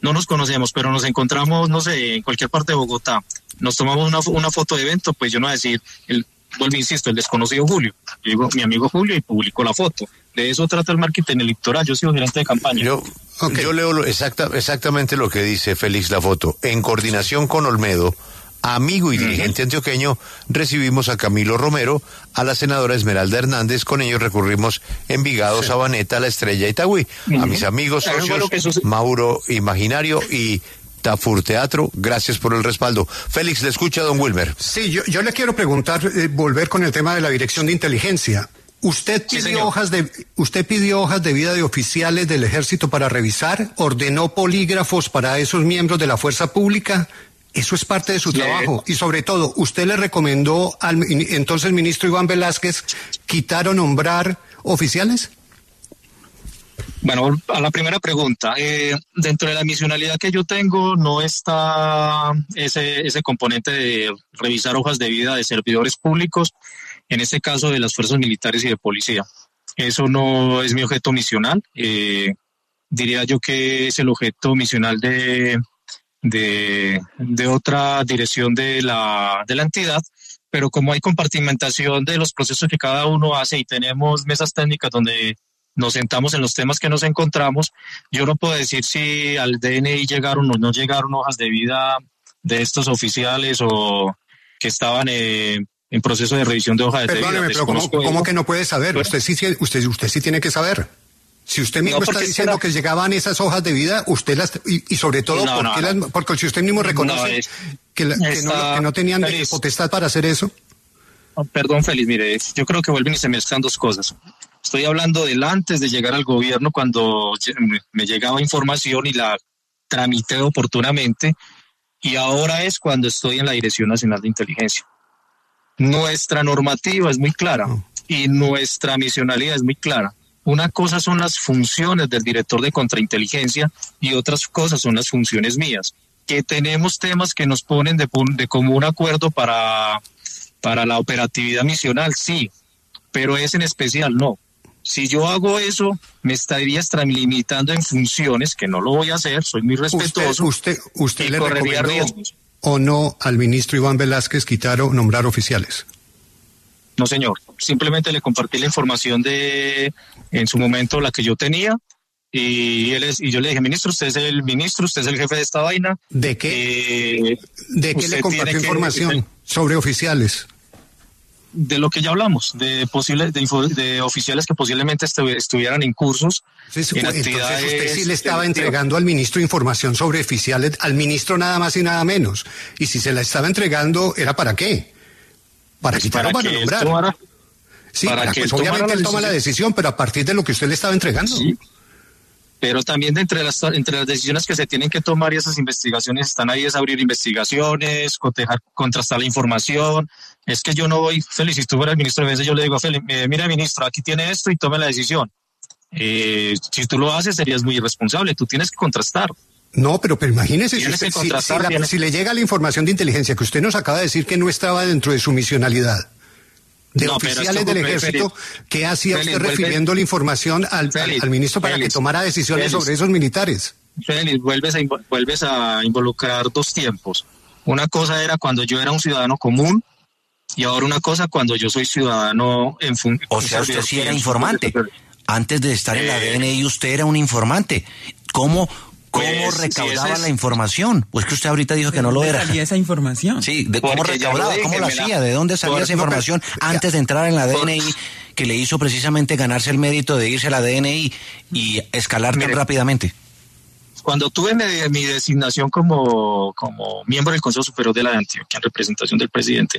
no nos conocemos, pero nos encontramos, no sé, en cualquier parte de Bogotá, nos tomamos una, una foto de evento, pues yo no voy a decir, el, vuelvo, insisto, el desconocido Julio. Yo digo, mi amigo Julio, y publicó la foto. De eso trata el marketing electoral. Yo he sido gerente de campaña. Yo, okay. yo leo lo, exacta, exactamente lo que dice Félix la foto. En coordinación con Olmedo, amigo y dirigente uh-huh. antioqueño, recibimos a Camilo Romero, a la senadora Esmeralda Hernández. Con ellos recurrimos Envigado, sí. Sabaneta, La Estrella, Itagüí. Uh-huh. A mis amigos, socios, Mauro Imaginario y Tafur Teatro, gracias por el respaldo. Félix, le escucha a don Wilmer. Sí, yo, yo le quiero preguntar, eh, volver con el tema de la Dirección de Inteligencia. ¿Usted pidió, sí, hojas de, ¿Usted pidió hojas de vida de oficiales del Ejército para revisar? ¿Ordenó polígrafos para esos miembros de la Fuerza Pública? Eso es parte de su sí. trabajo. Y sobre todo, ¿usted le recomendó al entonces ministro Iván Velázquez quitar o nombrar oficiales? Bueno, a la primera pregunta, eh, dentro de la misionalidad que yo tengo no está ese, ese componente de revisar hojas de vida de servidores públicos, en este caso de las fuerzas militares y de policía. Eso no es mi objeto misional, eh, diría yo que es el objeto misional de, de, de otra dirección de la, de la entidad, pero como hay compartimentación de los procesos que cada uno hace y tenemos mesas técnicas donde nos sentamos en los temas que nos encontramos, yo no puedo decir si al D N I llegaron o no llegaron hojas de vida de estos oficiales o que estaban eh, en proceso de revisión de hojas de vida. Perdóneme, pero ¿cómo, ¿cómo que no puede saber? Usted sí, usted, usted sí tiene que saber. Si usted mismo no, está diciendo era... que llegaban esas hojas de vida, usted las... Y, y sobre todo, no, ¿por qué no, las, porque si usted mismo reconoce no, es, que, la, que, no, que no tenían Félix, potestad para hacer eso. Oh, perdón, Félix, mire, yo creo que vuelven y se mezclan dos cosas. Estoy hablando del antes de llegar al gobierno, cuando me llegaba información y la tramité oportunamente, y ahora es cuando estoy en la Dirección Nacional de Inteligencia. Nuestra normativa es muy clara y nuestra misionalidad es muy clara. Una cosa son las funciones del director de contrainteligencia y otras cosas son las funciones mías. Que tenemos temas que nos ponen de, de común acuerdo para, para la operatividad misional, sí, pero es en especial no. Si yo hago eso, me estaría extralimitando en funciones, que no lo voy a hacer, soy muy respetuoso. ¿Usted, usted, usted le recomendó riesgos. o no al ministro Iván Velázquez quitar o nombrar oficiales? No, señor. Simplemente le compartí la información de, en su momento, la que yo tenía, y él es, y yo le dije, ministro, usted es el ministro, usted es el jefe de esta vaina. ¿De qué? Eh, ¿De qué le compartió información que, sobre oficiales? De lo que ya hablamos, de posibles, de, info, de oficiales que posiblemente estu, estuvieran en cursos. Sí, sí, en entonces usted sí le estaba de, entregando al ministro información sobre oficiales, al ministro nada más y nada menos. Y si se la estaba entregando, ¿era para qué? ¿Para pues quitar o para nombrar? Tomara, sí, para, para que pues obviamente él toma la decisión, pero a partir de lo que usted le estaba entregando. Sí. Pero también de entre las entre las decisiones que se tienen que tomar y esas investigaciones están ahí es abrir investigaciones, cotejar, contrastar la información. Es que yo no voy, Félix, si tú fueras el ministro de Defensa, yo le digo a Félix, eh, mira ministro, aquí tiene esto y tome la decisión. Eh, si tú lo haces serías muy irresponsable, tú tienes que contrastar. No, pero, pero imagínese si, usted, si, si, la, si le llega la información de inteligencia que usted nos acaba de decir que no estaba dentro de su misionalidad, de no, oficiales del ejército, Félix, ¿qué hacía Félix, usted refiriendo vuelve, la información al, Félix, al ministro para Félix, que tomara decisiones Félix, sobre esos militares? Félix, vuelves a, vuelves a involucrar dos tiempos. Una cosa era cuando yo era un ciudadano común y ahora una cosa cuando yo soy ciudadano en función. O sea, usted sí era informante. Antes de estar en la D N I usted era un informante. ¿Cómo... ¿Cómo pues, recaudaba sí, es... la información? Pues que usted ahorita dijo que no lo era. ¿Cómo salía esa información? Sí, de cómo recaudaba, cómo lo hacía, de dónde salía Por, esa información no, pero, antes de entrar en la D N I, que le hizo precisamente ganarse el mérito de irse a la D N I y escalar Mire, tan rápidamente. Cuando tuve mi, mi designación como, como miembro del Consejo Superior de la Antioquia en representación del presidente,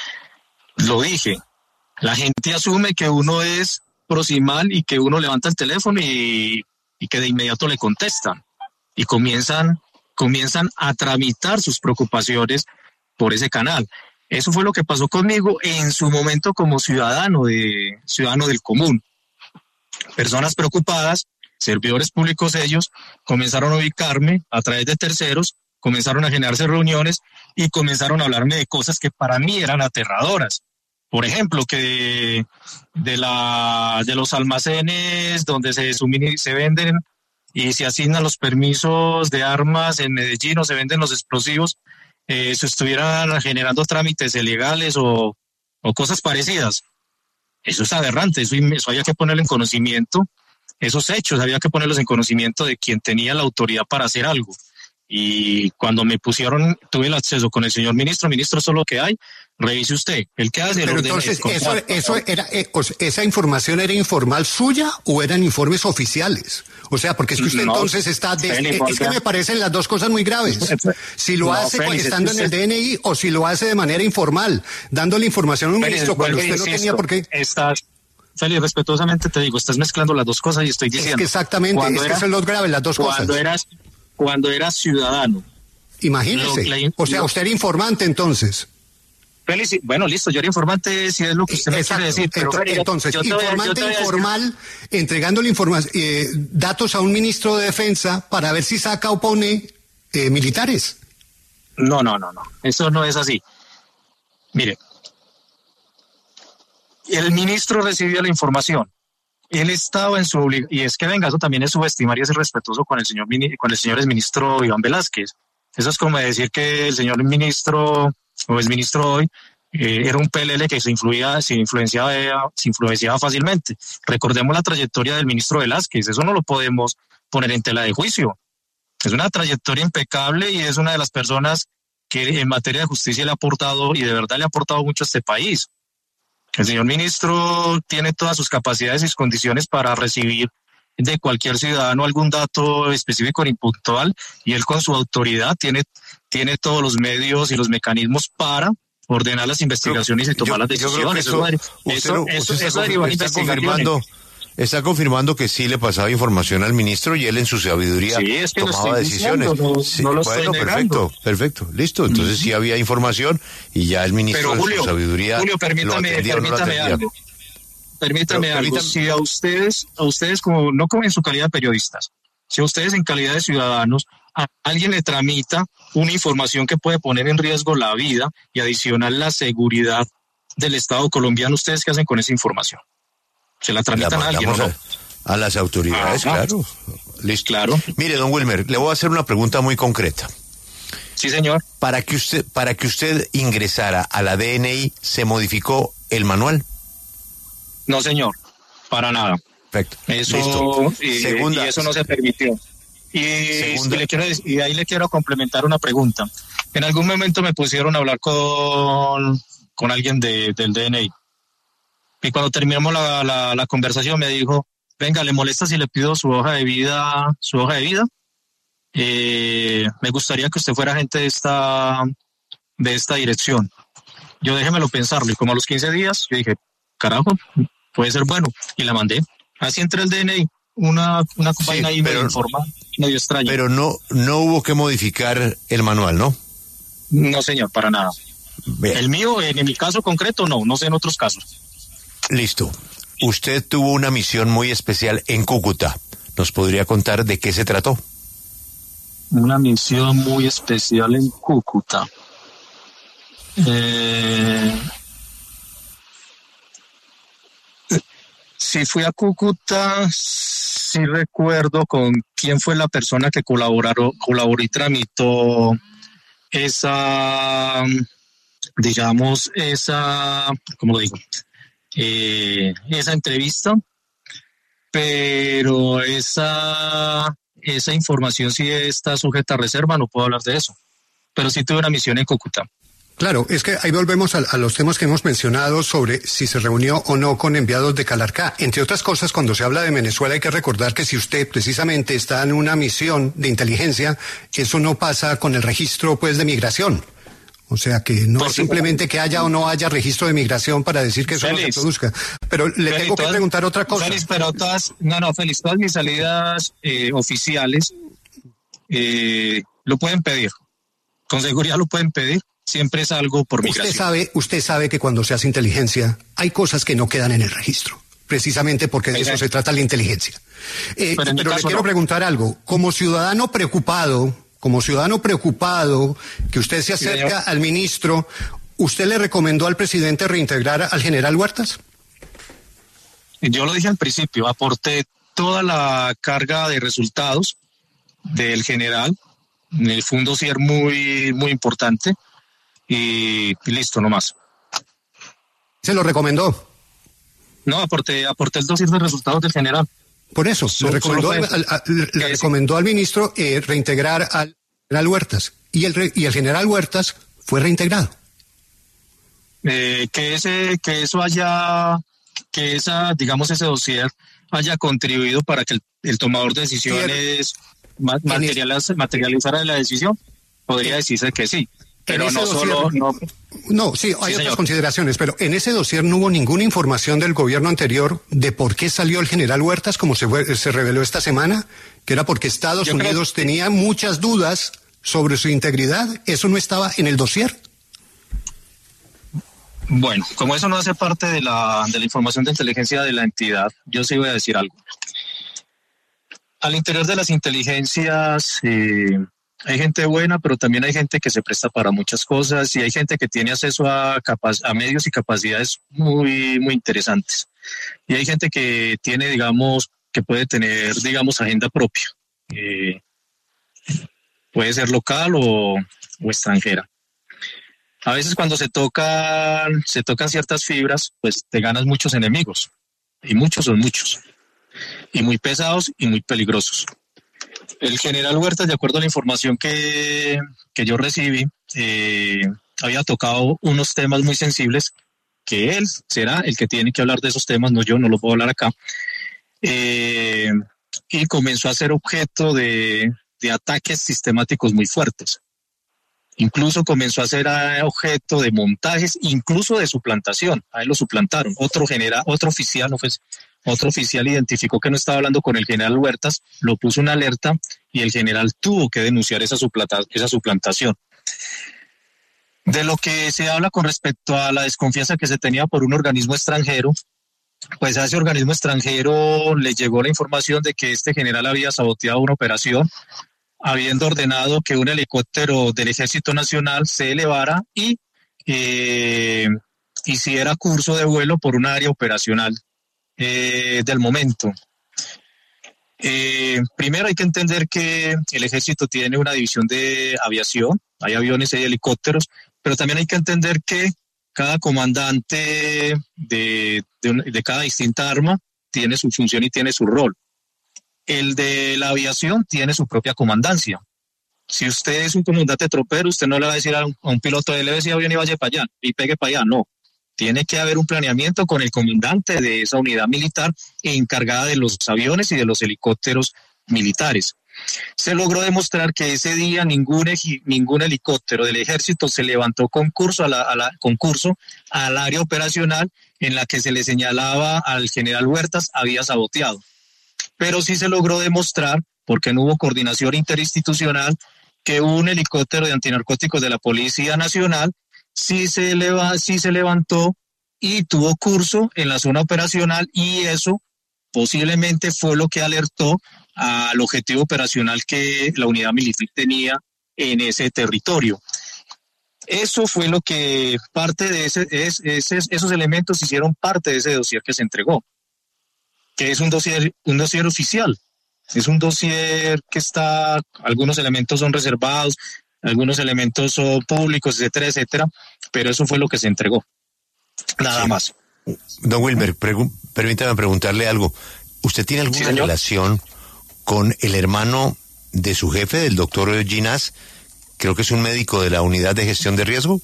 lo dije, la gente asume que uno es proximal y que uno levanta el teléfono y, y que de inmediato le contestan. Y comienzan, comienzan a tramitar sus preocupaciones por ese canal. Eso fue lo que pasó conmigo en su momento como ciudadano, de, ciudadano del común. Personas preocupadas, servidores públicos ellos, comenzaron a ubicarme a través de terceros, comenzaron a generarse reuniones y comenzaron a hablarme de cosas que para mí eran aterradoras. Por ejemplo, que de, de, la, de los almacenes donde se, suministran, se venden y se asignan los permisos de armas en Medellín o se venden los explosivos, eh, se estuvieran generando trámites ilegales o, o cosas parecidas. Eso es aberrante, eso, eso había que ponerlo en conocimiento, esos hechos había que ponerlos en conocimiento de quien tenía la autoridad para hacer algo. Y cuando me pusieron, tuve el acceso con el señor ministro, ministro, eso es lo que hay, revise usted, el que hace el Pero orden. entonces, eso, eso era, eh, ¿esa información era informal suya o eran informes oficiales? O sea, porque es que usted no, entonces está, de, eh, es que me parecen las dos cosas muy graves. Si lo no, hace Félix, estando en el D N I o si lo hace de manera informal, dándole información a un Félix, ministro cuando usted no tenía por qué. Estás, Félix, respetuosamente te digo, estás mezclando las dos cosas y estoy diciendo. Es que exactamente, es era, que son los graves, las dos cuando cosas. Eras, cuando eras ciudadano. Imagínese, lo, la, o sea, usted era informante entonces. Félix, bueno, listo, yo era informante si es lo que usted me quiere decir. Pero, entonces, yo, yo informante voy a, informal, entregándole informa eh, datos a un ministro de Defensa para ver si saca o pone eh, militares. No, no, no, no, eso no es así. Mire, el ministro recibió la información. Él estaba en su obligación, y es que venga, eso también es subestimar y es irrespetuoso con el señor con el señor exministro Iván Velázquez. Eso es como decir que el señor ministro o exministro hoy eh, era un P L L que se influía, se influenciaba, se influenciaba fácilmente. Recordemos la trayectoria del ministro Velázquez, eso no lo podemos poner en tela de juicio. Es una trayectoria impecable y es una de las personas que en materia de justicia le ha aportado y de verdad le ha aportado mucho a este país. El señor ministro tiene todas sus capacidades y sus condiciones para recibir de cualquier ciudadano algún dato específico e impuntual y él con su autoridad tiene, tiene todos los medios y los mecanismos para ordenar las investigaciones Pero y tomar yo, las decisiones. Eso, eso, eso, eso, usted eso está, está confirmando, está confirmando que sí le pasaba información al ministro y él en su sabiduría sí, es que tomaba decisiones. Diciendo, no, sí, no lo bueno, estoy perfecto, perfecto, listo. Entonces uh-huh. sí había información y ya el ministro Pero, Julio, en su sabiduría Julio, permítame, lo atendía, permítame no lo algo. Permítame Pero, algo. permítame. Si a ustedes, a ustedes como no como en su calidad de periodistas, si a ustedes en calidad de ciudadanos, a alguien le tramita una información que puede poner en riesgo la vida y adicional la seguridad del Estado colombiano, ¿ustedes qué hacen con esa información? ¿Se la tramitan la a alguien o no? A, a las autoridades, ah, claro. Listo. Claro. Mire, don Wilmer, le voy a hacer una pregunta muy concreta. Sí, señor. Para que usted, para que usted ingresara a la D N I, ¿se modificó el manual? No, señor, para nada. Perfecto. Eso, y, Segunda, y eso no se permitió. Y, y, le quiero, y ahí le quiero complementar una pregunta. En algún momento me pusieron a hablar con, con alguien de, del D N I. Y cuando terminamos la, la, la conversación me dijo, venga, ¿le molesta si le pido su hoja de vida? Su hoja de vida. Eh, me gustaría que usted fuera agente de esta, de esta dirección. Yo déjemelo pensarlo. Y como a los quince días, yo dije, carajo, puede ser bueno. Y la mandé. Así entré el D N I. Una, una sí, vaina ahí medio informal, medio extraña. Pero no, no hubo que modificar el manual, ¿no? No, señor, para nada. Bien. El mío, en, en mi caso concreto, no, no sé en otros casos. Listo. Usted tuvo una misión muy especial en Cúcuta. ¿Nos podría contar de qué se trató? Una misión muy especial en Cúcuta. Eh... Sí, fui a Cúcuta, sí recuerdo con quién fue la persona que colaboró, colaboró y tramitó esa, digamos, esa, ¿cómo lo digo? Eh, esa entrevista, pero esa, esa información sí está sujeta a reserva, no puedo hablar de eso, pero sí tuve una misión en Cúcuta. Claro, es que ahí volvemos a, a los temas que hemos mencionado sobre si se reunió o no con enviados de Calarcá. Entre otras cosas, cuando se habla de Venezuela hay que recordar que si usted precisamente está en una misión de inteligencia, eso no pasa con el registro pues de migración. O sea que no pues, simplemente que haya o no haya registro de migración para decir que eso Félix, no se produzca. Pero le Félix, tengo que todas, preguntar otra cosa. Félix, pero todas, no, no, Félix, todas mis salidas eh, oficiales eh, lo pueden pedir. Con seguridad lo pueden pedir. Siempre es algo por migración. Usted sabe, usted sabe que cuando se hace inteligencia hay cosas que no quedan en el registro, precisamente porque de eso se trata la inteligencia. Eh, pero pero le quiero no. preguntar algo. Como ciudadano preocupado, como ciudadano preocupado que usted se acerca sí, al ministro, ¿usted le recomendó al presidente reintegrar al general Huertas? Yo lo dije al principio, aporté toda la carga de resultados del general. Fue un dossier muy, muy importante y, y listo, no más. ¿Se lo recomendó? No, aporté, aporté el dossier de resultados del general. Por eso, Solo, le recomendó, fue, al, al, le recomendó al ministro eh, reintegrar al general Huertas y el, y el general Huertas fue reintegrado. Eh, que, ese, que eso haya, que esa, digamos, ese dossier haya contribuido para que el, el tomador de decisiones ma- materializ- materializara la decisión, podría decirse que sí. Pero no dossier, solo... No, no sí, hay sí, otras señor. consideraciones, pero en ese dossier no hubo ninguna información del gobierno anterior de por qué salió el general Huertas, como se, fue, se reveló esta semana, que era porque Estados Yo Unidos creo... tenía muchas dudas sobre su integridad. ¿Eso no estaba en el dossier? Bueno, como eso no hace parte de la, de la información de inteligencia de la entidad, yo sí voy a decir algo. Al interior de las inteligencias... Eh, hay gente buena, pero también hay gente que se presta para muchas cosas y hay gente que tiene acceso a, capac- a medios y capacidades muy, muy interesantes. Y hay gente que tiene, digamos, que puede tener, digamos, agenda propia. Eh, puede ser local o, o extranjera. A veces cuando se tocan, se tocan ciertas fibras, pues te ganas muchos enemigos. Y muchos son muchos. Y muy pesados y muy peligrosos. El general Huertas, de acuerdo a la información que, que yo recibí, eh, había tocado unos temas muy sensibles, que él será el que tiene que hablar de esos temas, no yo, no lo puedo hablar acá, eh, y comenzó a ser objeto de, de ataques sistemáticos muy fuertes. Incluso comenzó a ser objeto de montajes, incluso de suplantación. A él lo suplantaron. Otro general, otro oficial, no fue, otro oficial identificó que no estaba hablando con el general Huertas, lo puso en alerta y el general tuvo que denunciar esa, suplanta, esa suplantación. De lo que se habla con respecto a la desconfianza que se tenía por un organismo extranjero, pues a ese organismo extranjero le llegó la información de que este general había saboteado una operación, habiendo ordenado que un helicóptero del Ejército Nacional se elevara y eh, hiciera curso de vuelo por un área operacional eh, del momento. Eh, primero hay que entender que el Ejército tiene una división de aviación, hay aviones, hay helicópteros, pero también hay que entender que cada comandante de, de, de cada distinta arma tiene su función y tiene su rol. El de la aviación tiene su propia comandancia. Si usted es un comandante tropero, usted no le va a decir a un, a un piloto de ese avión y vaya para allá y pegue para allá, no. Tiene que haber un planeamiento con el comandante de esa unidad militar encargada de los aviones y de los helicópteros militares. Se logró demostrar que ese día ningún, ningún helicóptero del ejército se levantó concurso a la, a la, concurso al área operacional en la que se le señalaba al general Huertas había saboteado. Pero sí se logró demostrar, porque no hubo coordinación interinstitucional, que un helicóptero de antinarcóticos de la Policía Nacional sí se, eleva, sí se levantó y tuvo curso en la zona operacional y eso posiblemente fue lo que alertó al objetivo operacional que la unidad militar tenía en ese territorio. Eso fue lo que parte de ese, es, ese, esos elementos hicieron parte de ese dossier que se entregó, que es un dossier, un dossier oficial. Es un dossier que está, algunos elementos son reservados, algunos elementos son públicos, etcétera, etcétera, pero eso fue lo que se entregó. Nada sí. más. Don Wilmer, pregu- permítame preguntarle algo. ¿Usted tiene alguna sí, relación con el hermano de su jefe, del doctor Ginás? Creo que es un médico de la Unidad de Gestión de Riesgo.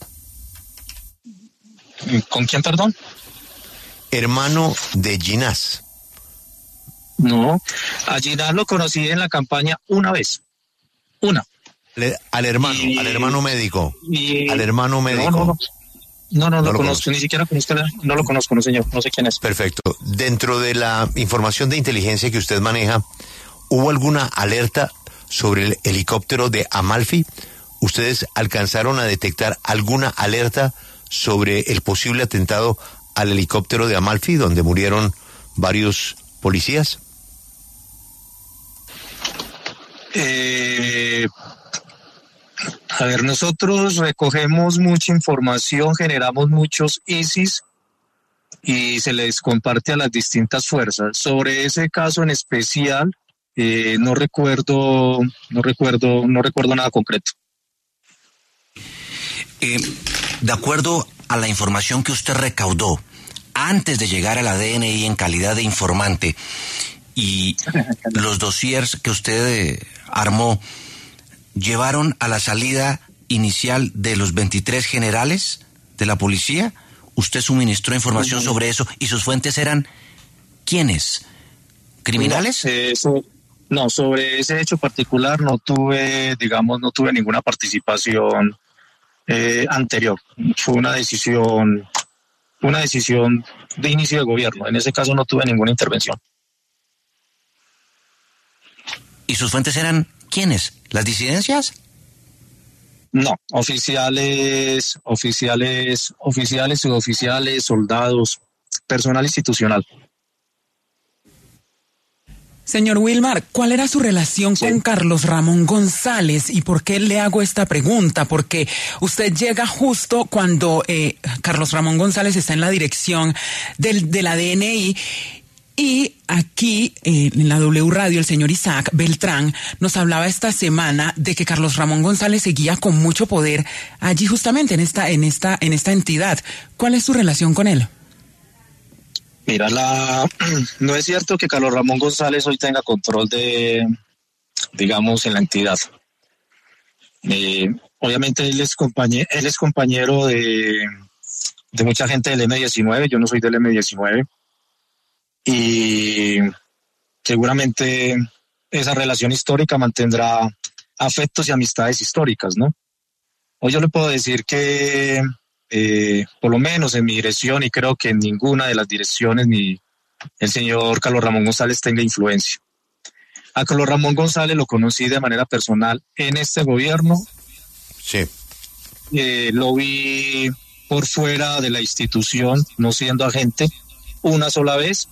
¿Con quién, perdón? Hermano de Ginás. No, a Ginás lo conocí en la campaña una vez. Una. Le, al hermano, y, al hermano médico. Y, al hermano médico. No, no, no. No, no, no, no lo conozco, ni siquiera conozco, no lo conozco, no señor, no sé quién es. Perfecto. Dentro de la información de inteligencia que usted maneja, ¿hubo alguna alerta sobre el helicóptero de Amalfi? ¿Ustedes alcanzaron a detectar alguna alerta sobre el posible atentado al helicóptero de Amalfi, donde murieron varios policías? Eh... A ver, nosotros recogemos mucha información, generamos muchos I S I S y se les comparte a las distintas fuerzas. Sobre ese caso en especial, eh, no recuerdo, no recuerdo, no recuerdo nada concreto. Eh, de acuerdo a la información que usted recaudó antes de llegar a la D N I en calidad de informante y los dossiers que usted eh, armó, ¿llevaron a la salida inicial de los veintitrés generales de la policía? ¿Usted suministró información sobre eso y sus fuentes eran quiénes? ¿Criminales? No, eh, so, no, sobre ese hecho particular no tuve, digamos, no tuve ninguna participación eh, anterior. Fue una decisión, una decisión de inicio de gobierno. En ese caso no tuve ninguna intervención. ¿Y sus fuentes eran quiénes? ¿Las disidencias? No, oficiales, oficiales, oficiales, suboficiales, soldados, personal institucional. Señor Wilmar, ¿cuál era su relación sí. con Carlos Ramón González? ¿Y por qué le hago esta pregunta? Porque usted llega justo cuando eh, Carlos Ramón González está en la dirección del, de la D N I. Y aquí, eh, en la W Radio, el señor Isaac Beltrán nos hablaba esta semana de que Carlos Ramón González seguía con mucho poder allí justamente en esta, en esta, en esta entidad. ¿Cuál es su relación con él? Mira, la, no es cierto que Carlos Ramón González hoy tenga control de, digamos, en la entidad. Eh, obviamente él es compañero, él es compañero de, de mucha gente del eme diecinueve, yo no soy del eme diecinueve. Y seguramente esa relación histórica mantendrá afectos y amistades históricas, ¿no? Hoy yo le puedo decir que, eh, por lo menos en mi dirección, y creo que en ninguna de las direcciones ni el señor Carlos Ramón González tenga influencia. A Carlos Ramón González lo conocí de manera personal en este gobierno. Sí. Eh, lo vi por fuera de la institución, no siendo agente, una sola vez.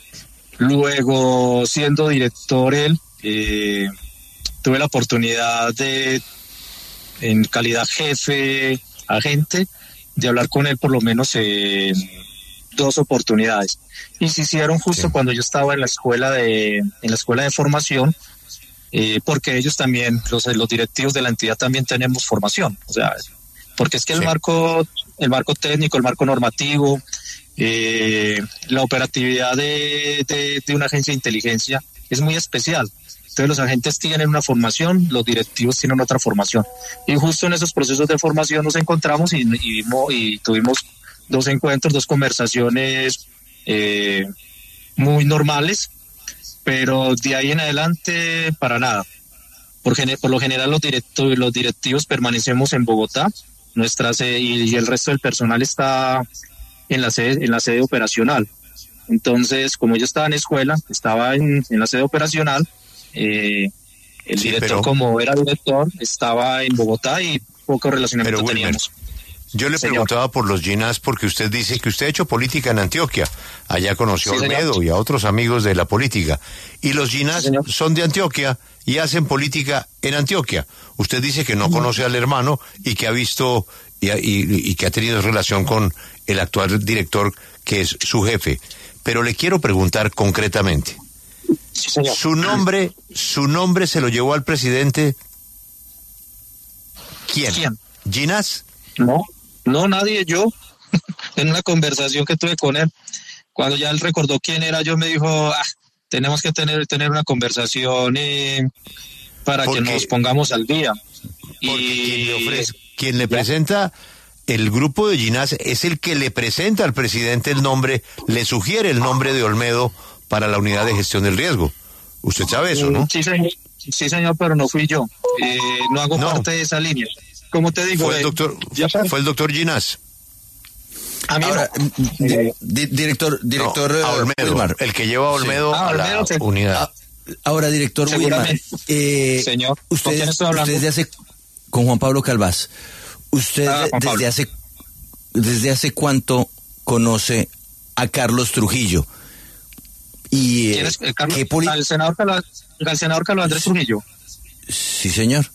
Luego, siendo director él, eh, tuve la oportunidad de, en calidad jefe, agente, de hablar con él por lo menos en dos oportunidades. Y se hicieron justo sí. cuando yo estaba en la escuela de, en la escuela de formación, eh, porque ellos también, los, los directivos de la entidad también tenemos formación. O sea, porque es que el sí. marco, el marco técnico, el marco normativo, Eh, la operatividad de, de, de una agencia de inteligencia es muy especial. Entonces los agentes tienen una formación, los directivos tienen otra formación. Y justo en esos procesos de formación nos encontramos y, y, y tuvimos dos encuentros, dos conversaciones eh, muy normales, pero de ahí en adelante para nada. Por, por lo general los, directo, los directivos permanecemos en Bogotá, nuestras, eh, y, y el resto del personal está en la sede, en la sede operacional. Entonces, como yo estaba en escuela, estaba en, en la sede operacional, eh, el sí, director, pero, como era director, estaba en Bogotá y poco relacionamiento pero, teníamos. Wilmer, yo le señor. preguntaba por los Ginás porque usted dice que usted ha hecho política en Antioquia. Allá conoció sí, a Olmedo señor. y a otros amigos de la política. Y los Ginás sí, son de Antioquia y hacen política en Antioquia. Usted dice que no conoce al hermano y que ha visto y, y, y que ha tenido relación con el actual director, que es su jefe. Pero le quiero preguntar concretamente. Sí, señor. Su nombre, su nombre se lo llevó al presidente. ¿Quién? ¿Quién? ¿Ginás? No, no, nadie, yo. En una conversación que tuve con él, cuando ya él recordó quién era, yo me dijo, ah, tenemos que tener, tener una conversación eh, para porque, que nos pongamos al día. Y quien le, ofrece, quien le presenta el grupo de Ginás es el que le presenta al presidente el nombre, le sugiere el nombre de Olmedo para la unidad de gestión del riesgo. Usted sabe eso, ¿no? Sí, señor, sí, señor, pero no fui yo. Eh, no hago no. parte de esa línea. Como te digo, fue el doctor, eh, fue el doctor Ginás. A mí Ahora, no. di, di, director, director no, a Olmedo, Wilmar. el que lleva a Olmedo sí. ah, a Olmedo, la se... unidad. Ahora, director Wilmar, eh, señor, usted, usted desde hace con Juan Pablo Calvás. Usted ah, desde hace desde hace cuánto conoce a Carlos Trujillo y eh, es, el Carlos, ¿qué poli- al senador Carlos, al senador Carlos Andrés Trujillo? Sí, señor.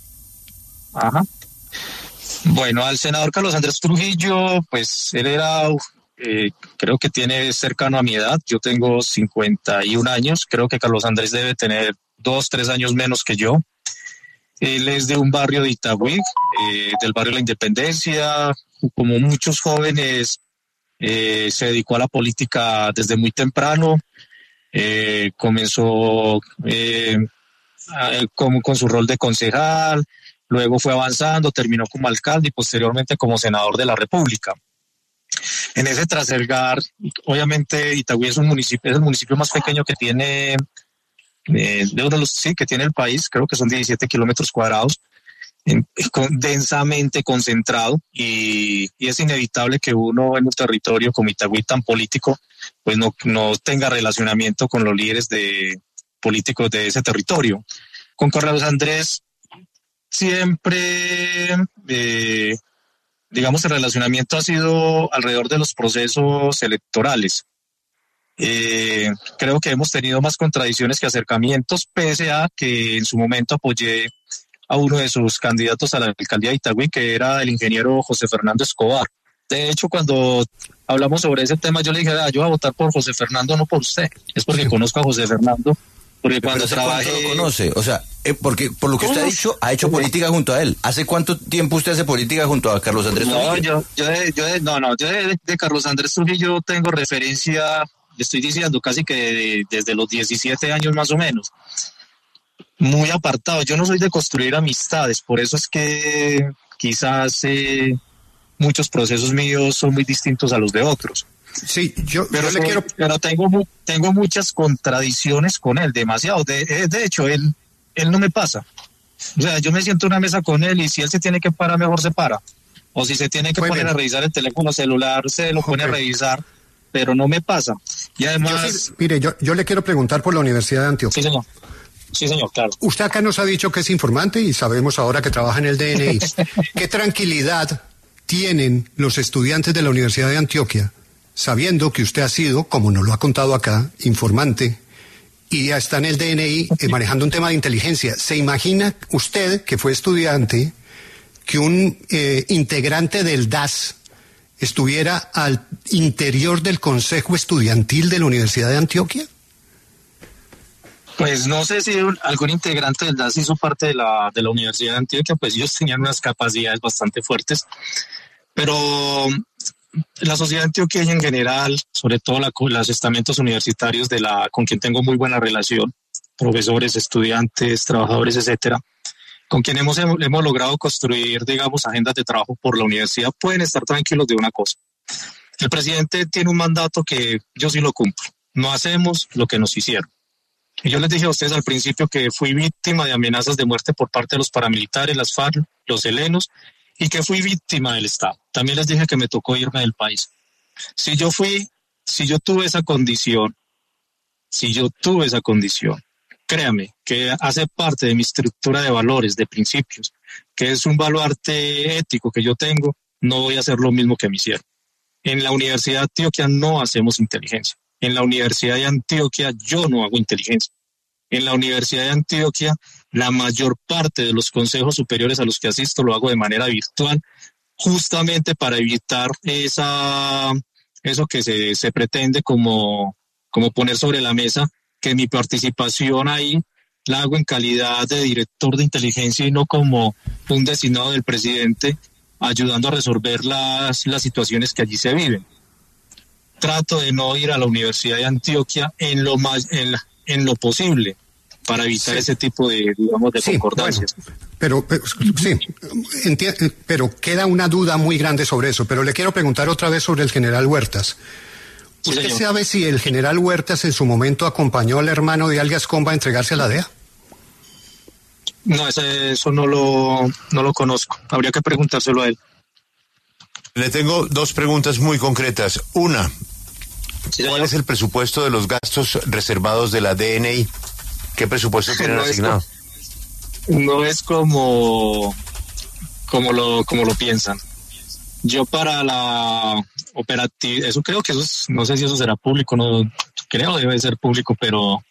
Ajá. Bueno, al senador Carlos Andrés Trujillo, pues él era uf, eh, creo que tiene cercano a mi edad. Yo tengo cincuenta y un años. Creo que Carlos Andrés debe tener dos, tres años menos que yo. Él es de un barrio de Itagüí, eh, del barrio de la Independencia. Como muchos jóvenes, eh, se dedicó a la política desde muy temprano. Eh, comenzó eh, a, con, con su rol de concejal, luego fue avanzando, terminó como alcalde y posteriormente como senador de la República. En ese trasegar, obviamente Itagüí es un municipio, es el municipio más pequeño que tiene, eh, de uno de los, sí, que tiene el país, creo que son diecisiete kilómetros cuadrados, en, con, densamente concentrado, y, y es inevitable que uno en un territorio como Itagüí tan político, pues no, no tenga relacionamiento con los líderes de políticos de ese territorio. Con Carlos Andrés siempre, eh, digamos, el relacionamiento ha sido alrededor de los procesos electorales. Eh, creo que hemos tenido más contradicciones que acercamientos, pese a que en su momento apoyé a uno de sus candidatos a la alcaldía de Itagüí, que era el ingeniero José Fernando Escobar. De hecho, cuando hablamos sobre ese tema, yo le dije, ah, yo voy a votar por José Fernando, no por usted. Es porque conozco a José Fernando. Porque cuando trabajé... ¿Cuánto lo conoce? O sea, eh, porque por lo que usted ha dicho, ha hecho política junto a él. ¿Hace cuánto tiempo usted hace política junto a Carlos Andrés Trujillo? No, yo, yo, de, yo de, no, no, yo de, de Carlos Andrés Trujillo tengo referencia, le estoy diciendo, casi que de, desde los diecisiete años más o menos. Muy apartado. Yo no soy de construir amistades, por eso es que quizás eh, muchos procesos míos son muy distintos a los de otros. Sí, yo, pero, yo le quiero... pero tengo, tengo muchas contradicciones con él, demasiado. De, de hecho, él, él no me pasa. O sea, yo me siento en una mesa con él y si él se tiene que parar, mejor se para. O si se tiene que Muy poner bien. a revisar el teléfono celular, se lo pone okay. a revisar, pero no me pasa. Y además... Yo sí, mire, yo, yo le quiero preguntar por la Universidad de Antioquia. Sí, señor. Sí, señor, claro. Usted acá nos ha dicho que es informante y sabemos ahora que trabaja en el D N I. ¿Qué tranquilidad tienen los estudiantes de la Universidad de Antioquia sabiendo que usted ha sido, como nos lo ha contado acá, informante y ya está en el D N I eh, manejando un tema de inteligencia? ¿Se imagina usted, que fue estudiante, que un eh, integrante del D A S estuviera al interior del Consejo Estudiantil de la Universidad de Antioquia? Pues no sé si algún integrante del D A S hizo parte de la, de la Universidad de Antioquia, pues ellos tenían unas capacidades bastante fuertes, pero la sociedad antioqueña en general, sobre todo la, los estamentos universitarios de la, con quien tengo muy buena relación, profesores, estudiantes, trabajadores, etcétera, con quien hemos, hemos logrado construir, digamos, agendas de trabajo por la universidad, pueden estar tranquilos de una cosa. El presidente tiene un mandato que yo sí lo cumplo. No hacemos lo que nos hicieron. Y yo les dije a ustedes al principio que fui víctima de amenazas de muerte por parte de los paramilitares, las FARC, los helenos, y que fui víctima del Estado. También les dije que me tocó irme del país. Si yo fui, si yo tuve esa condición, si yo tuve esa condición, créame que hace parte de mi estructura de valores, de principios, que es un baluarte ético que yo tengo, no voy a hacer lo mismo que me hicieron. En la Universidad de Antioquia no hacemos inteligencia. En la Universidad de Antioquia yo no hago inteligencia. En la Universidad de Antioquia la mayor parte de los consejos superiores a los que asisto lo hago de manera virtual, justamente para evitar esa, eso que se, se pretende como, como poner sobre la mesa, que mi participación ahí la hago en calidad de director de inteligencia y no como un designado del presidente ayudando a resolver las, las situaciones que allí se viven. Trato de no ir a la Universidad de Antioquia en lo más, en, la, en lo posible para evitar sí. ese tipo de, digamos, de sí, concordancias. Bueno, pero, pero sí, enti- pero queda una duda muy grande sobre eso. Pero le quiero preguntar otra vez sobre el general Huertas. Sí, ¿Usted señor. sabe si el general Huertas en su momento acompañó al hermano de Alias Comba a entregarse a la D E A? No, ese, eso no lo, no lo conozco. Habría que preguntárselo a él. Le tengo dos preguntas muy concretas. Una, sí, ¿cuál es el presupuesto de los gastos reservados de la D N I? ¿Qué presupuesto tienen no asignado? Es como, no es como, como, lo, como lo piensan. Yo para la operativa, eso creo que eso es, no sé si eso será público, no creo debe ser público, pero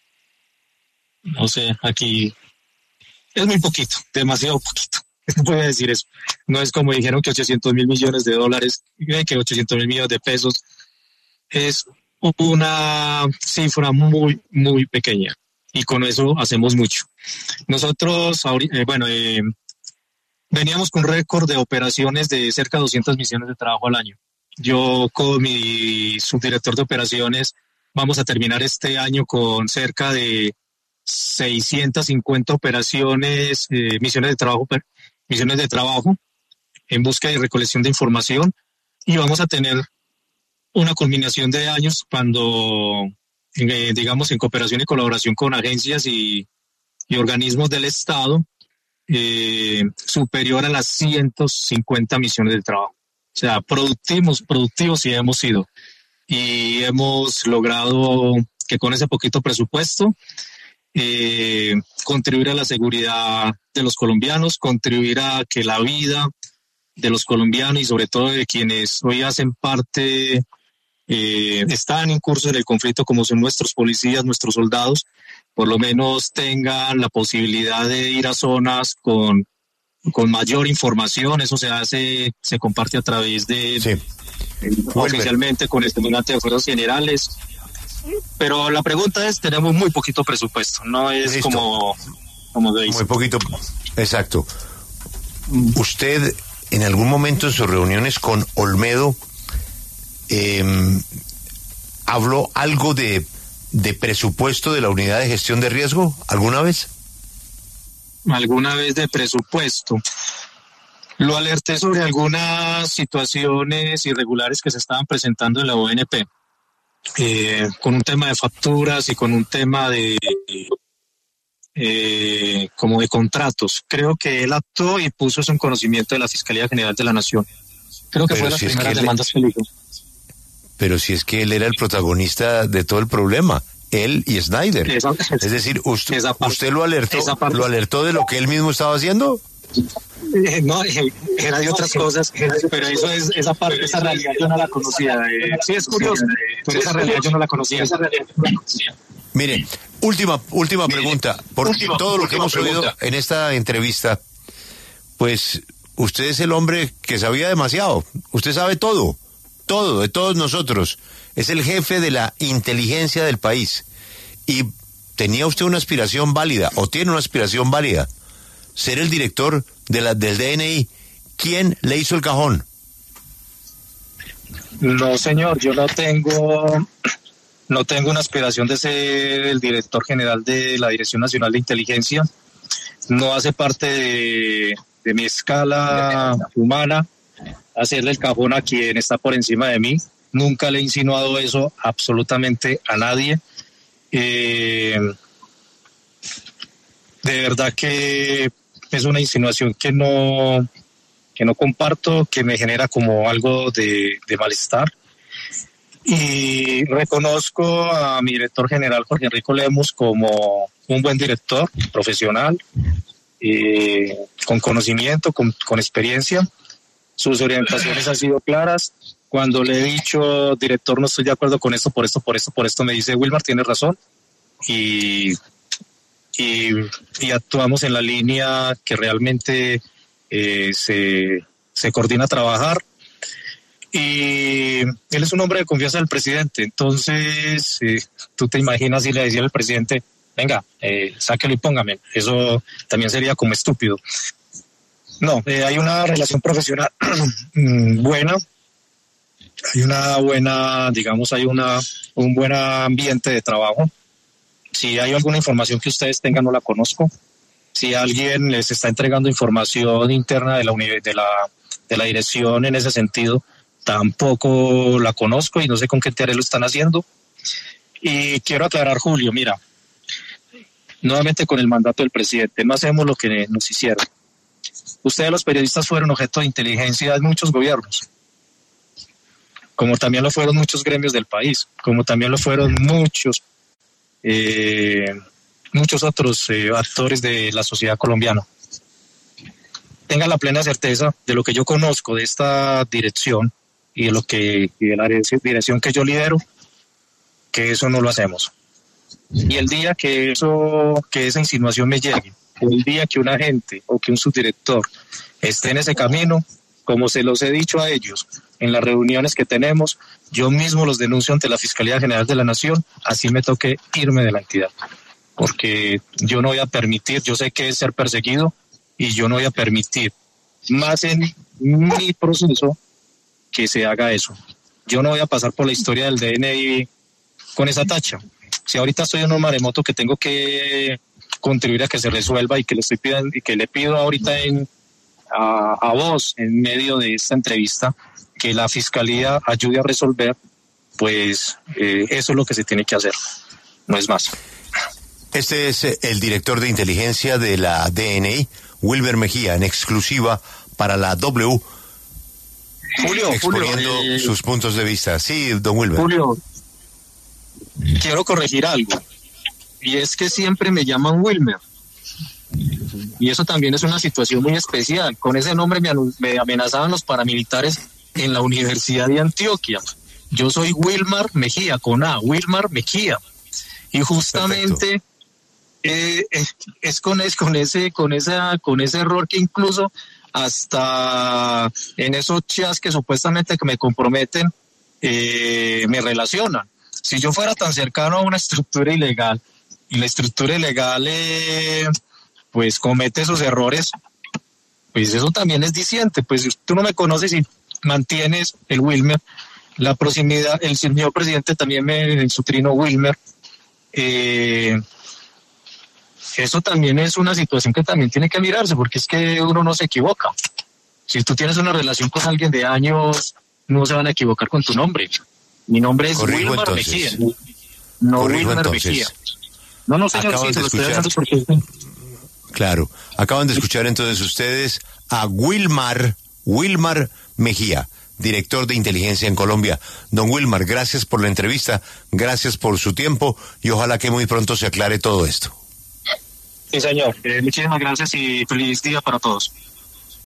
no sé, aquí es muy poquito, demasiado poquito. Voy a decir eso. No es como dijeron que ochocientos mil millones de dólares, que ochocientos mil millones de pesos. es una cifra muy, muy pequeña y con eso hacemos mucho. Nosotros, eh, bueno, eh, veníamos con un récord de operaciones de cerca de doscientas misiones de trabajo al año. Yo con mi subdirector de operaciones vamos a terminar este año con cerca de seiscientas cincuenta operaciones, eh, misiones de trabajo, misiones de trabajo en búsqueda y recolección de información, y vamos a tener una culminación de años cuando, eh, digamos, en cooperación y colaboración con agencias y, y organismos del Estado, eh, superior a las ciento cincuenta misiones de trabajo. O sea, productivos, productivos sí hemos sido, y hemos logrado que con ese poquito presupuesto eh, contribuir a la seguridad de los colombianos, contribuir a que la vida de los colombianos y sobre todo de quienes hoy hacen parte, eh, están en curso en el conflicto, como son nuestros policías, nuestros soldados, por lo menos tengan la posibilidad de ir a zonas con, con mayor información. Eso se hace, se comparte a través de, sí. eh, oficialmente con el comandante de fuerzas generales. Pero la pregunta es, tenemos muy poquito presupuesto, no es Listo. como, como de muy poquito, exacto. Usted en algún momento en sus reuniones con Olmedo eh, habló algo de, de presupuesto de la unidad de gestión de riesgo, ¿alguna vez? Alguna vez de presupuesto. Lo alerté sobre algunas situaciones irregulares que se estaban presentando en la O N P. Eh, con un tema de facturas y con un tema de eh, como de contratos. Creo que él actuó y puso eso en conocimiento de la Fiscalía General de la Nación. Creo que pero fue si las es primeras que demandas que hizo. Pero si es que él era el protagonista de todo el problema, él y Snyder. Esa, es decir, usted, usted lo alertó, lo alertó de lo que él mismo estaba haciendo. Eh, no, eh, era de otras cosas, pero eso es, esa parte, esa realidad yo no la conocía. Eh, sí, es curioso, pero esa realidad yo no la conocía. Mire, última, última Mire, pregunta, por última, todo lo que hemos pregunta. oído en esta entrevista, pues usted es el hombre que sabía demasiado, usted sabe todo, todo, de todos nosotros, es el jefe de la inteligencia del país, y tenía usted una aspiración válida, o tiene una aspiración válida, ser el director de la, del D N I. ¿Quién le hizo el cajón? No, señor, yo no tengo, no tengo una aspiración de ser el director general de la Dirección Nacional de Inteligencia. No hace parte de, de mi escala humana hacerle el cajón a quien está por encima de mí. Nunca le he insinuado eso absolutamente a nadie. Eh, de verdad que es una insinuación que no, que no comparto, que me genera como algo de, de malestar. Y reconozco a mi director general, Jorge Enrico Lemus, como un buen director profesional, eh, con conocimiento, con, con experiencia. Sus orientaciones han sido claras. Cuando le he dicho, director, no estoy de acuerdo con esto, por esto, por esto, por esto, me dice, Wilmar, tienes razón. Y... Y, y actuamos en la línea que realmente eh, se, se coordina a trabajar. Y él es un hombre de confianza del presidente, entonces eh, tú te imaginas si le decía al presidente, venga, eh, sáquelo y póngame. Eso también sería como estúpido. No, eh, hay una relación profesional buena, hay una buena, digamos, hay una un buen ambiente de trabajo. Si hay alguna información que ustedes tengan, no la conozco. Si alguien les está entregando información interna de la, de la, de la dirección en ese sentido, tampoco la conozco y no sé con qué interés lo están haciendo. Y quiero aclarar, Julio, mira, nuevamente con el mandato del presidente, no hacemos lo que nos hicieron. Ustedes los periodistas fueron objeto de inteligencia de muchos gobiernos, como también lo fueron muchos gremios del país, como también lo fueron muchos Eh, muchos otros eh, actores de la sociedad colombiana. Tengan la plena certeza de lo que yo conozco de esta dirección y de lo que y de la dirección que yo lidero, que eso no lo hacemos. Y el día que eso, que esa insinuación me llegue, el día que un agente o que un subdirector esté en ese camino, como se los he dicho a ellos, en las reuniones que tenemos, yo mismo los denuncio ante la Fiscalía General de la Nación, así me toque irme de la entidad. Porque yo no voy a permitir, yo sé que es ser perseguido, y yo no voy a permitir, más en mi proceso, que se haga eso. Yo no voy a pasar por la historia del D N I con esa tacha. Si ahorita estoy en un maremoto que tengo que contribuir a que se resuelva y que le estoy pidiendo, y que le pido ahorita en, a, a vos, en medio de esta entrevista, que la Fiscalía ayude a resolver, pues eh, eso es lo que se tiene que hacer, no es más. Este es el director de inteligencia de la D N I, Wilmer Mejía, en exclusiva para la W, Julio, exponiendo Julio, eh, sus puntos de vista. Sí, don Wilmer. Julio, quiero corregir algo, y es que siempre me llaman Wilmer, y eso también es una situación muy especial. Con ese nombre me, me amenazaban los paramilitares en la Universidad de Antioquia. Yo soy Wilmar Mejía, con A, Wilmar Mejía, y justamente eh, es, es con es con ese con esa con ese error que incluso hasta en esos chats que supuestamente que me comprometen eh, me relacionan. Si yo fuera tan cercano a una estructura ilegal y la estructura ilegal eh, pues comete esos errores, pues eso también es diciente. Pues si tú no me conoces y mantienes el Wilmer, la proximidad, el señor presidente también me en su trino Wilmer, eh, eso también es una situación que también tiene que mirarse, porque es que uno no se equivoca. Si tú tienes una relación con alguien de años, no se van a equivocar con tu nombre. Mi nombre es Corrijo, Wilmar entonces. Mejía, no Corrijo, Wilmar entonces. Mejía. No, no, señor, Acaban sí, se de lo estoy escuchar. dejando porque... Claro. Acaban de escuchar entonces ustedes a Wilmar, Wilmar Mejía, director de inteligencia en Colombia. Don Wilmar, gracias por la entrevista, gracias por su tiempo y ojalá que muy pronto se aclare todo esto. Sí, señor. Eh, muchísimas gracias y feliz día para todos.